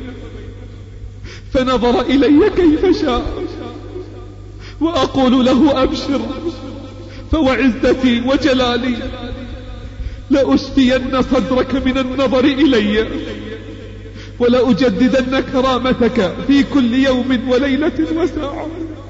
فنظر إلي كيف شاء وأقول له أبشر فوعزتي وجلالي لأشفين صدرك من النظر إلي ولأجددن كرامتك في كل يوم وليلة وساعة.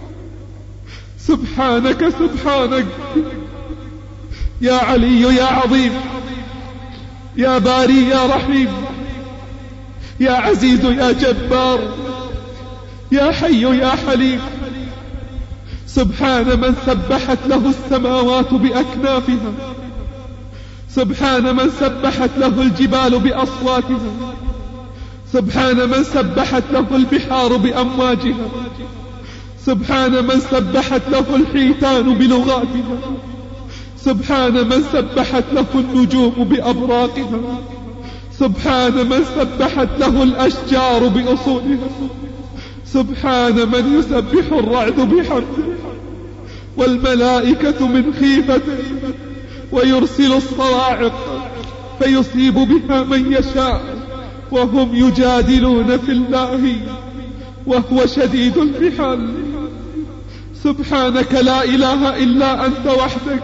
سبحانك سبحانك يا علي يا عظيم يا باري يا رحيم يا عزيز يا جبار يا حي يا حليم. سبحان من سبحت له السماوات بأكنافها سبحان من سبحت له الجبال بأصواتها سبحان من سبحت له البحار بأمواجها سبحان من سبحت له الحيتان بلغاتها سبحان من سبحت له النجوم بأبراقها، سبحان من سبحت له الأشجار بأصولها، سبحان من يسبح الرعد بحمده والملائكة من خيفته، ويرسل الصواعق فيصيب بها من يشاء وهم يجادلون في الله وهو شديد المحال. سبحانك لا إله إلا أنت وحدك.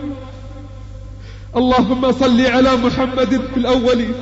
اللهم صل على محمد في الأولين،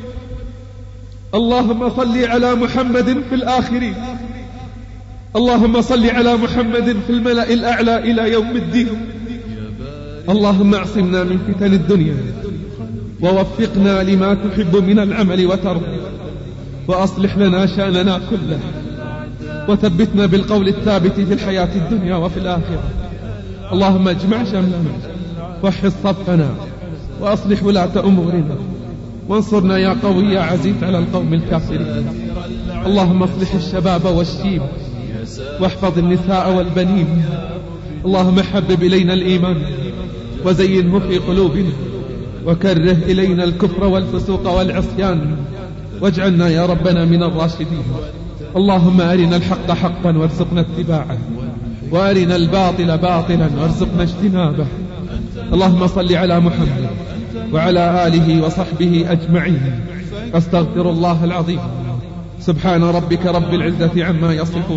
اللهم صل على محمد في الآخرين، اللهم صل على محمد في الملأ الأعلى إلى يوم الدين. اللهم اعصمنا من فتن الدنيا ووفقنا لما تحب من العمل وترضى، وأصلح لنا شأننا كله، وثبتنا بالقول الثابت في الحياة الدنيا وفي الآخرة. اللهم اجمع شملنا، وحص صفنا، وأصلح ولاة أمورنا، وانصرنا يا قوي يا عزيز على القوم الكافرين. اللهم اصلح الشباب والشيب، واحفظ النساء والبنين. اللهم حبب إلينا الإيمان وزينه في قلوبنا، وكره إلينا الكفر والفسوق والعصيان، واجعلنا يا ربنا من الراشدين. اللهم أرنا الحق حقا وارزقنا اتباعه، وأرنا الباطل باطلا وارزقنا اجتنابه. اللهم صل على محمد وعلى آله وصحبه أجمعين. أستغفر الله العظيم. سبحان ربك رب العزة عما يصفون،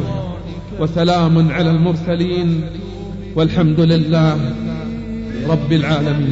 وسلام على المرسلين، والحمد لله رب العالمين.